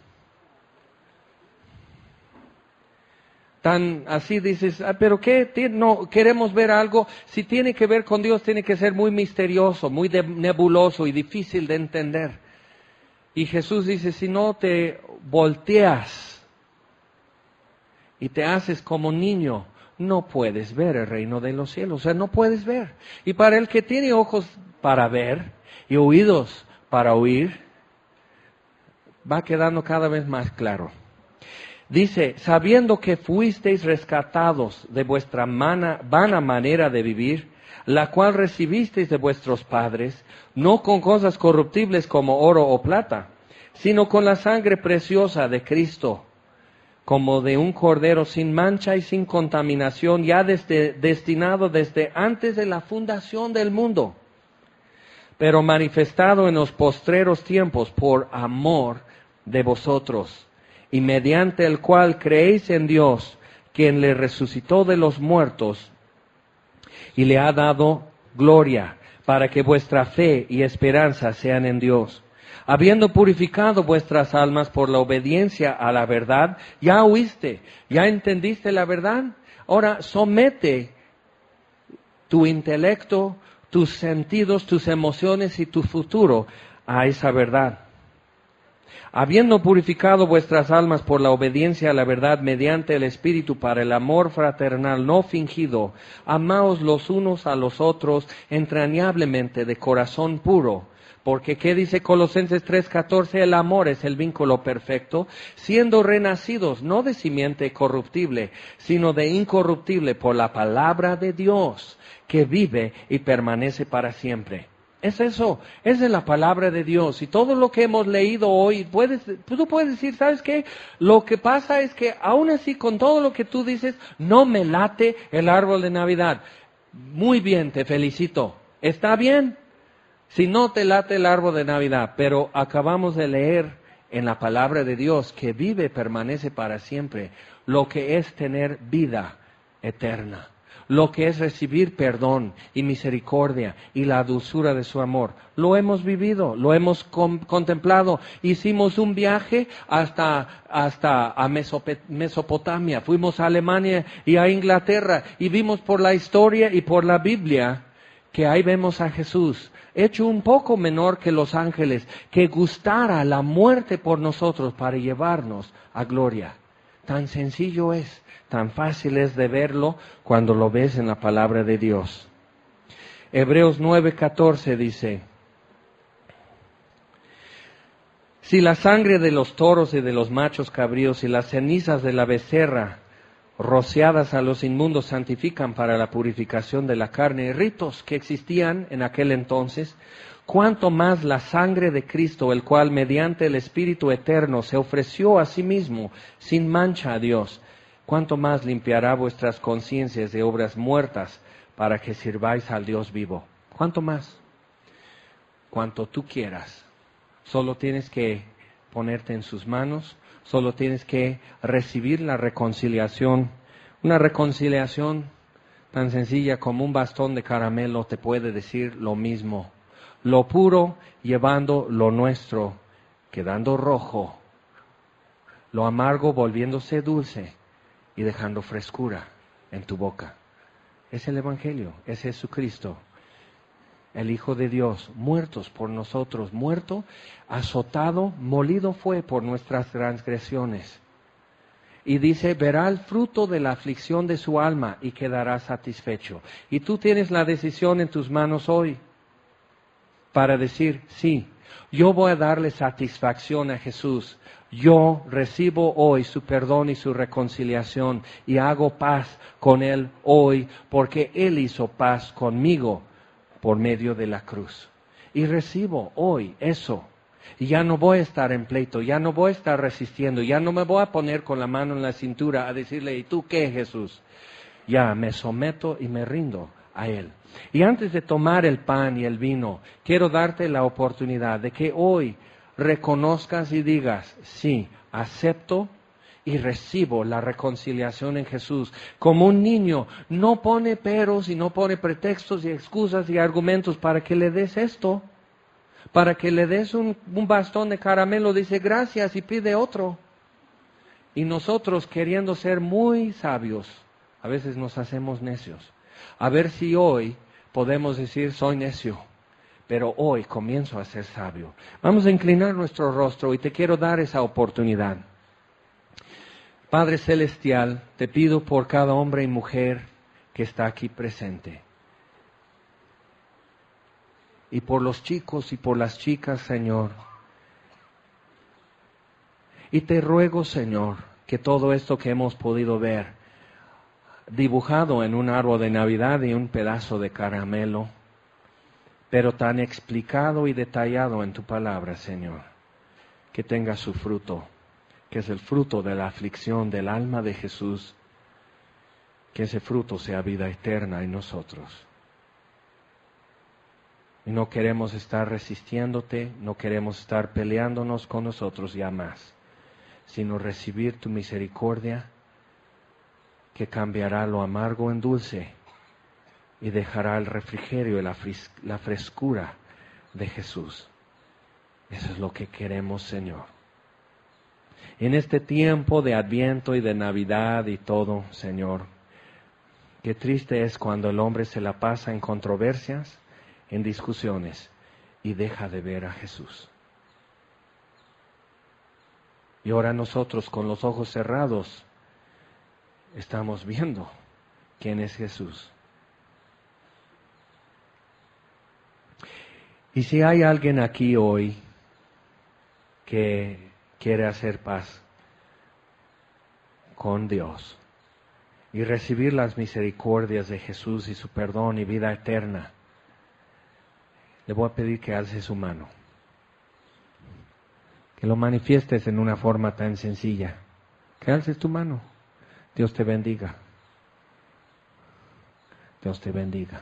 Tan así dices, ah, pero ¿qué? No, queremos ver algo. Si tiene que ver con Dios, tiene que ser muy misterioso, muy nebuloso y difícil de entender. Y Jesús dice, si no te volteas y te haces como niño, no puedes ver el reino de los cielos. O sea, no puedes ver. Y para el que tiene ojos para ver y oídos para oír, va quedando cada vez más claro. Dice, sabiendo que fuisteis rescatados de vuestra mana, vana manera de vivir, la cual recibisteis de vuestros padres, no con cosas corruptibles como oro o plata, sino con la sangre preciosa de Cristo, como de un cordero sin mancha y sin contaminación, ya desde, destinado desde antes de la fundación del mundo, pero manifestado en los postreros tiempos por amor de vosotros, y mediante el cual creéis en Dios, quien le resucitó de los muertos y le ha dado gloria, para que vuestra fe y esperanza sean en Dios. Habiendo purificado vuestras almas por la obediencia a la verdad, ya oíste, ya entendiste la verdad. Ahora somete tu intelecto, tus sentidos, tus emociones y tu futuro a esa verdad. Habiendo purificado vuestras almas por la obediencia a la verdad mediante el Espíritu para el amor fraternal no fingido, amaos los unos a los otros entrañablemente de corazón puro. Porque, ¿qué dice Colosenses tres catorce? El amor es el vínculo perfecto, siendo renacidos no de simiente corruptible, sino de incorruptible por la palabra de Dios, que vive y permanece para siempre. Es eso, esa es la palabra de Dios. Y todo lo que hemos leído hoy, puedes, tú puedes decir, ¿sabes qué? Lo que pasa es que aún así, con todo lo que tú dices, no me late el árbol de Navidad. Muy bien, te felicito. ¿Está bien? Si no te late el árbol de Navidad, pero acabamos de leer en la palabra de Dios que vive, permanece para siempre, lo que es tener vida eterna, lo que es recibir perdón y misericordia y la dulzura de su amor. Lo hemos vivido, lo hemos com- contemplado. Hicimos un viaje hasta, hasta a Mesop- Mesopotamia, fuimos a Alemania y a Inglaterra y vimos por la historia y por la Biblia que ahí vemos a Jesús, hecho un poco menor que los ángeles, que gustara la muerte por nosotros para llevarnos a gloria. Tan sencillo es, tan fácil es de verlo cuando lo ves en la palabra de Dios. Hebreos nueve catorce dice, si la sangre de los toros y de los machos cabríos y las cenizas de la becerra rociadas a los inmundos santifican para la purificación de la carne, ritos que existían en aquel entonces, cuánto más la sangre de Cristo, el cual mediante el Espíritu eterno se ofreció a sí mismo sin mancha a Dios, cuánto más limpiará vuestras conciencias de obras muertas para que sirváis al Dios vivo. ¿Cuánto más? Cuanto tú quieras. Solo tienes que ponerte en sus manos. Solo tienes que recibir la reconciliación. Una reconciliación tan sencilla como un bastón de caramelo te puede decir lo mismo. Lo puro llevando lo nuestro, quedando rojo. Lo amargo volviéndose dulce y dejando frescura en tu boca. Es el Evangelio, es Jesucristo, el Hijo de Dios, muertos por nosotros, muerto, azotado, molido fue por nuestras transgresiones. Y dice, verá el fruto de la aflicción de su alma y quedará satisfecho. Y tú tienes la decisión en tus manos hoy para decir, sí, yo voy a darle satisfacción a Jesús. Yo recibo hoy su perdón y su reconciliación y hago paz con Él hoy porque Él hizo paz conmigo por medio de la cruz. Y recibo hoy eso. Y ya no voy a estar en pleito, ya no voy a estar resistiendo, ya no me voy a poner con la mano en la cintura a decirle, ¿y tú qué, Jesús? Ya me someto y me rindo a Él. Y antes de tomar el pan y el vino, quiero darte la oportunidad de que hoy reconozcas y digas, sí, acepto y recibo la reconciliación en Jesús. Como un niño, no pone peros y no pone pretextos y excusas y argumentos para que le des esto. Para que le des un, un bastón de caramelo, dice gracias y pide otro. Y nosotros, queriendo ser muy sabios, a veces nos hacemos necios. A ver si hoy podemos decir, soy necio, pero hoy comienzo a ser sabio. Vamos a inclinar nuestro rostro y te quiero dar esa oportunidad. Padre Celestial, te pido por cada hombre y mujer que está aquí presente. Y por los chicos y por las chicas, Señor. Y te ruego, Señor, que todo esto que hemos podido ver, dibujado en un árbol de Navidad y un pedazo de caramelo, pero tan explicado y detallado en tu palabra, Señor, que tenga su fruto, que es el fruto de la aflicción del alma de Jesús, que ese fruto sea vida eterna en nosotros. Y no queremos estar resistiéndote, no queremos estar peleándonos con nosotros ya más, sino recibir tu misericordia, que cambiará lo amargo en dulce y dejará el refrigerio y la, fris- la frescura de Jesús. Eso es lo que queremos, Señor. En este tiempo de Adviento y de Navidad y todo, Señor, qué triste es cuando el hombre se la pasa en controversias, en discusiones, y deja de ver a Jesús. Y ahora nosotros con los ojos cerrados estamos viendo quién es Jesús. Y si hay alguien aquí hoy que quiere hacer paz con Dios y recibir las misericordias de Jesús y su perdón y vida eterna, le voy a pedir que alce su mano, que lo manifiestes en una forma tan sencilla, que alces tu mano. Dios te bendiga. Dios te bendiga.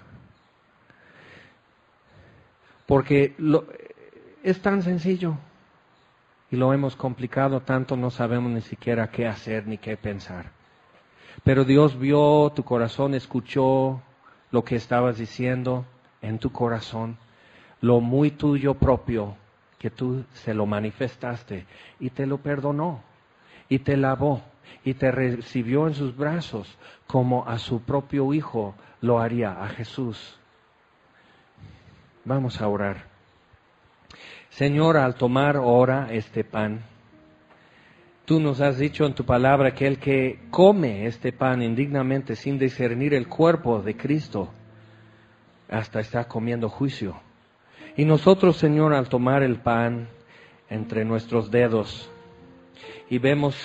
Porque lo, es tan sencillo y lo hemos complicado tanto, no sabemos ni siquiera qué hacer ni qué pensar. Pero Dios vio tu corazón, escuchó lo que estabas diciendo en tu corazón, lo muy tuyo propio, que tú se lo manifestaste y te lo perdonó y te lavó y te recibió en sus brazos como a su propio Hijo lo haría, a Jesús. Vamos a orar. Señor, al tomar ahora este pan, tú nos has dicho en tu palabra que el que come este pan indignamente sin discernir el cuerpo de Cristo, hasta está comiendo juicio. Y nosotros, Señor, al tomar el pan entre nuestros dedos y vemos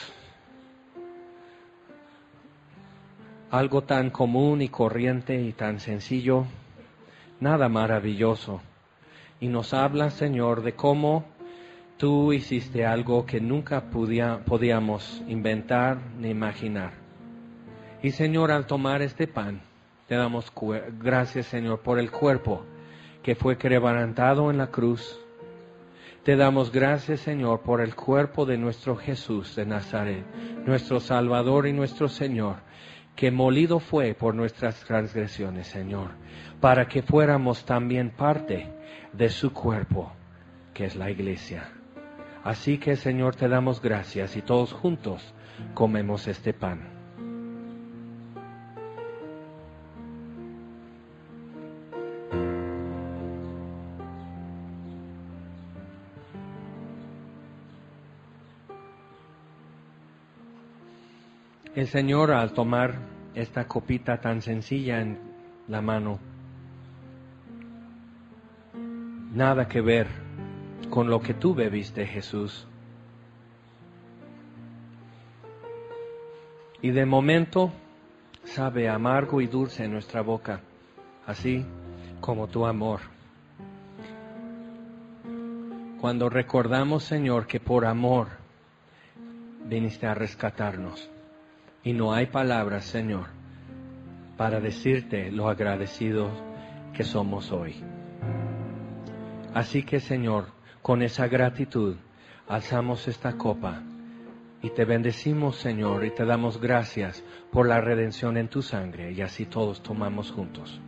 algo tan común y corriente y tan sencillo, nada maravilloso, y nos habla, Señor, de cómo tú hiciste algo que nunca podía, podíamos inventar ni imaginar. Y, Señor, al tomar este pan, te damos gracias, Señor, por el cuerpo que fue quebrantado en la cruz. Te damos gracias, Señor, por el cuerpo de nuestro Jesús de Nazaret, nuestro Salvador y nuestro Señor, que molido fue por nuestras transgresiones, Señor, para que fuéramos también parte de su cuerpo, que es la iglesia. Así que, Señor, te damos gracias y todos juntos comemos este pan. El Señor, al tomar esta copita tan sencilla en la mano, nada que ver con lo que tú bebiste, Jesús. Y de momento sabe amargo y dulce en nuestra boca, así como tu amor. Cuando recordamos, Señor, que por amor viniste a rescatarnos. Y no hay palabras, Señor, para decirte lo agradecidos que somos hoy. Así que, Señor, con esa gratitud, alzamos esta copa y te bendecimos, Señor, y te damos gracias por la redención en tu sangre, y así todos tomamos juntos.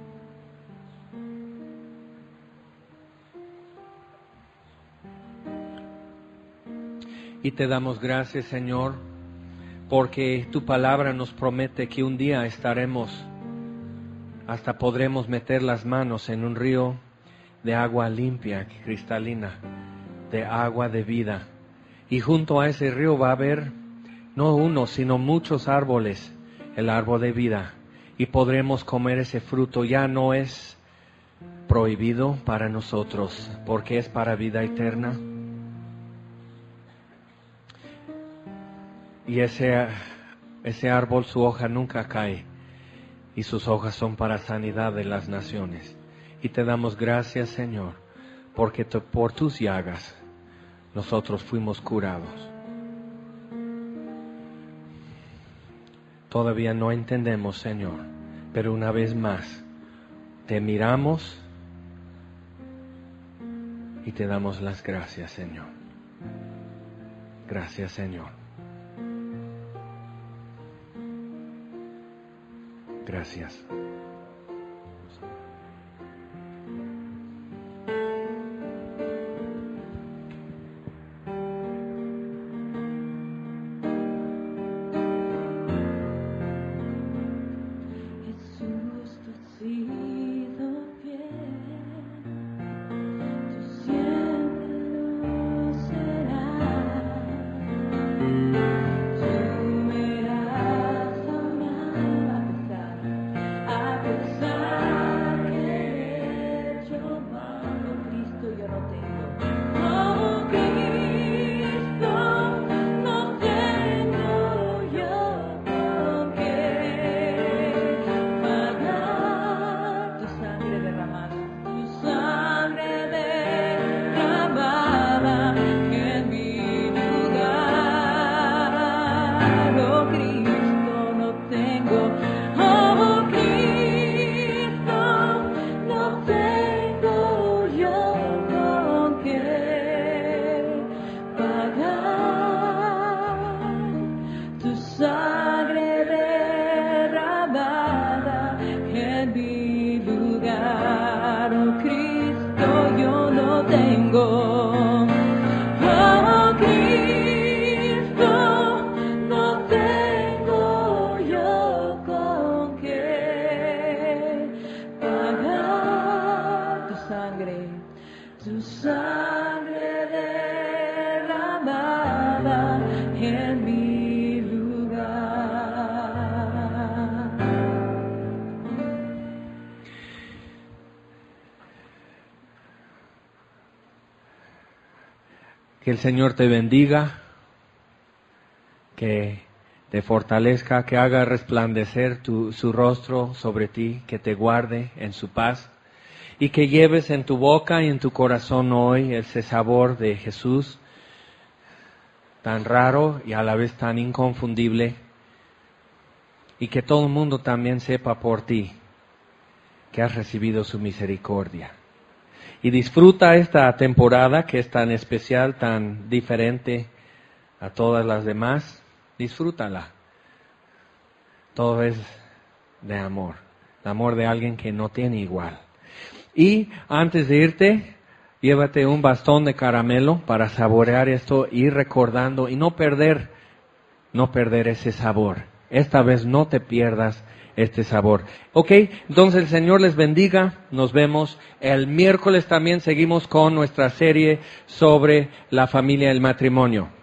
Y te damos gracias, Señor, porque tu palabra nos promete que un día estaremos, hasta podremos meter las manos en un río de agua limpia, cristalina, de agua de vida. Y junto a ese río va a haber no uno, sino muchos árboles, el árbol de vida, y podremos comer ese fruto. Ya no es prohibido para nosotros, porque es para vida eterna. Y ese, ese árbol, su hoja nunca cae, y sus hojas son para sanidad de las naciones. Y te damos gracias, Señor, porque te, por tus llagas nosotros fuimos curados. Todavía no entendemos, Señor, pero una vez más te miramos y te damos las gracias, Señor. Gracias, Señor. Gracias. Que el Señor te bendiga, que te fortalezca, que haga resplandecer tu, su rostro sobre ti, que te guarde en su paz y que lleves en tu boca y en tu corazón hoy ese sabor de Jesús tan raro y a la vez tan inconfundible, y que todo el mundo también sepa por ti que has recibido su misericordia. Y disfruta esta temporada que es tan especial, tan diferente a todas las demás. Disfrútala. Todo es de amor. El amor de alguien que no tiene igual. Y antes de irte, llévate un bastón de caramelo para saborear esto, y recordando y no perder, no perder ese sabor. Esta vez no te pierdas este sabor. Ok, entonces el Señor les bendiga. Nos vemos el miércoles. También seguimos con nuestra serie sobre la familia y el matrimonio.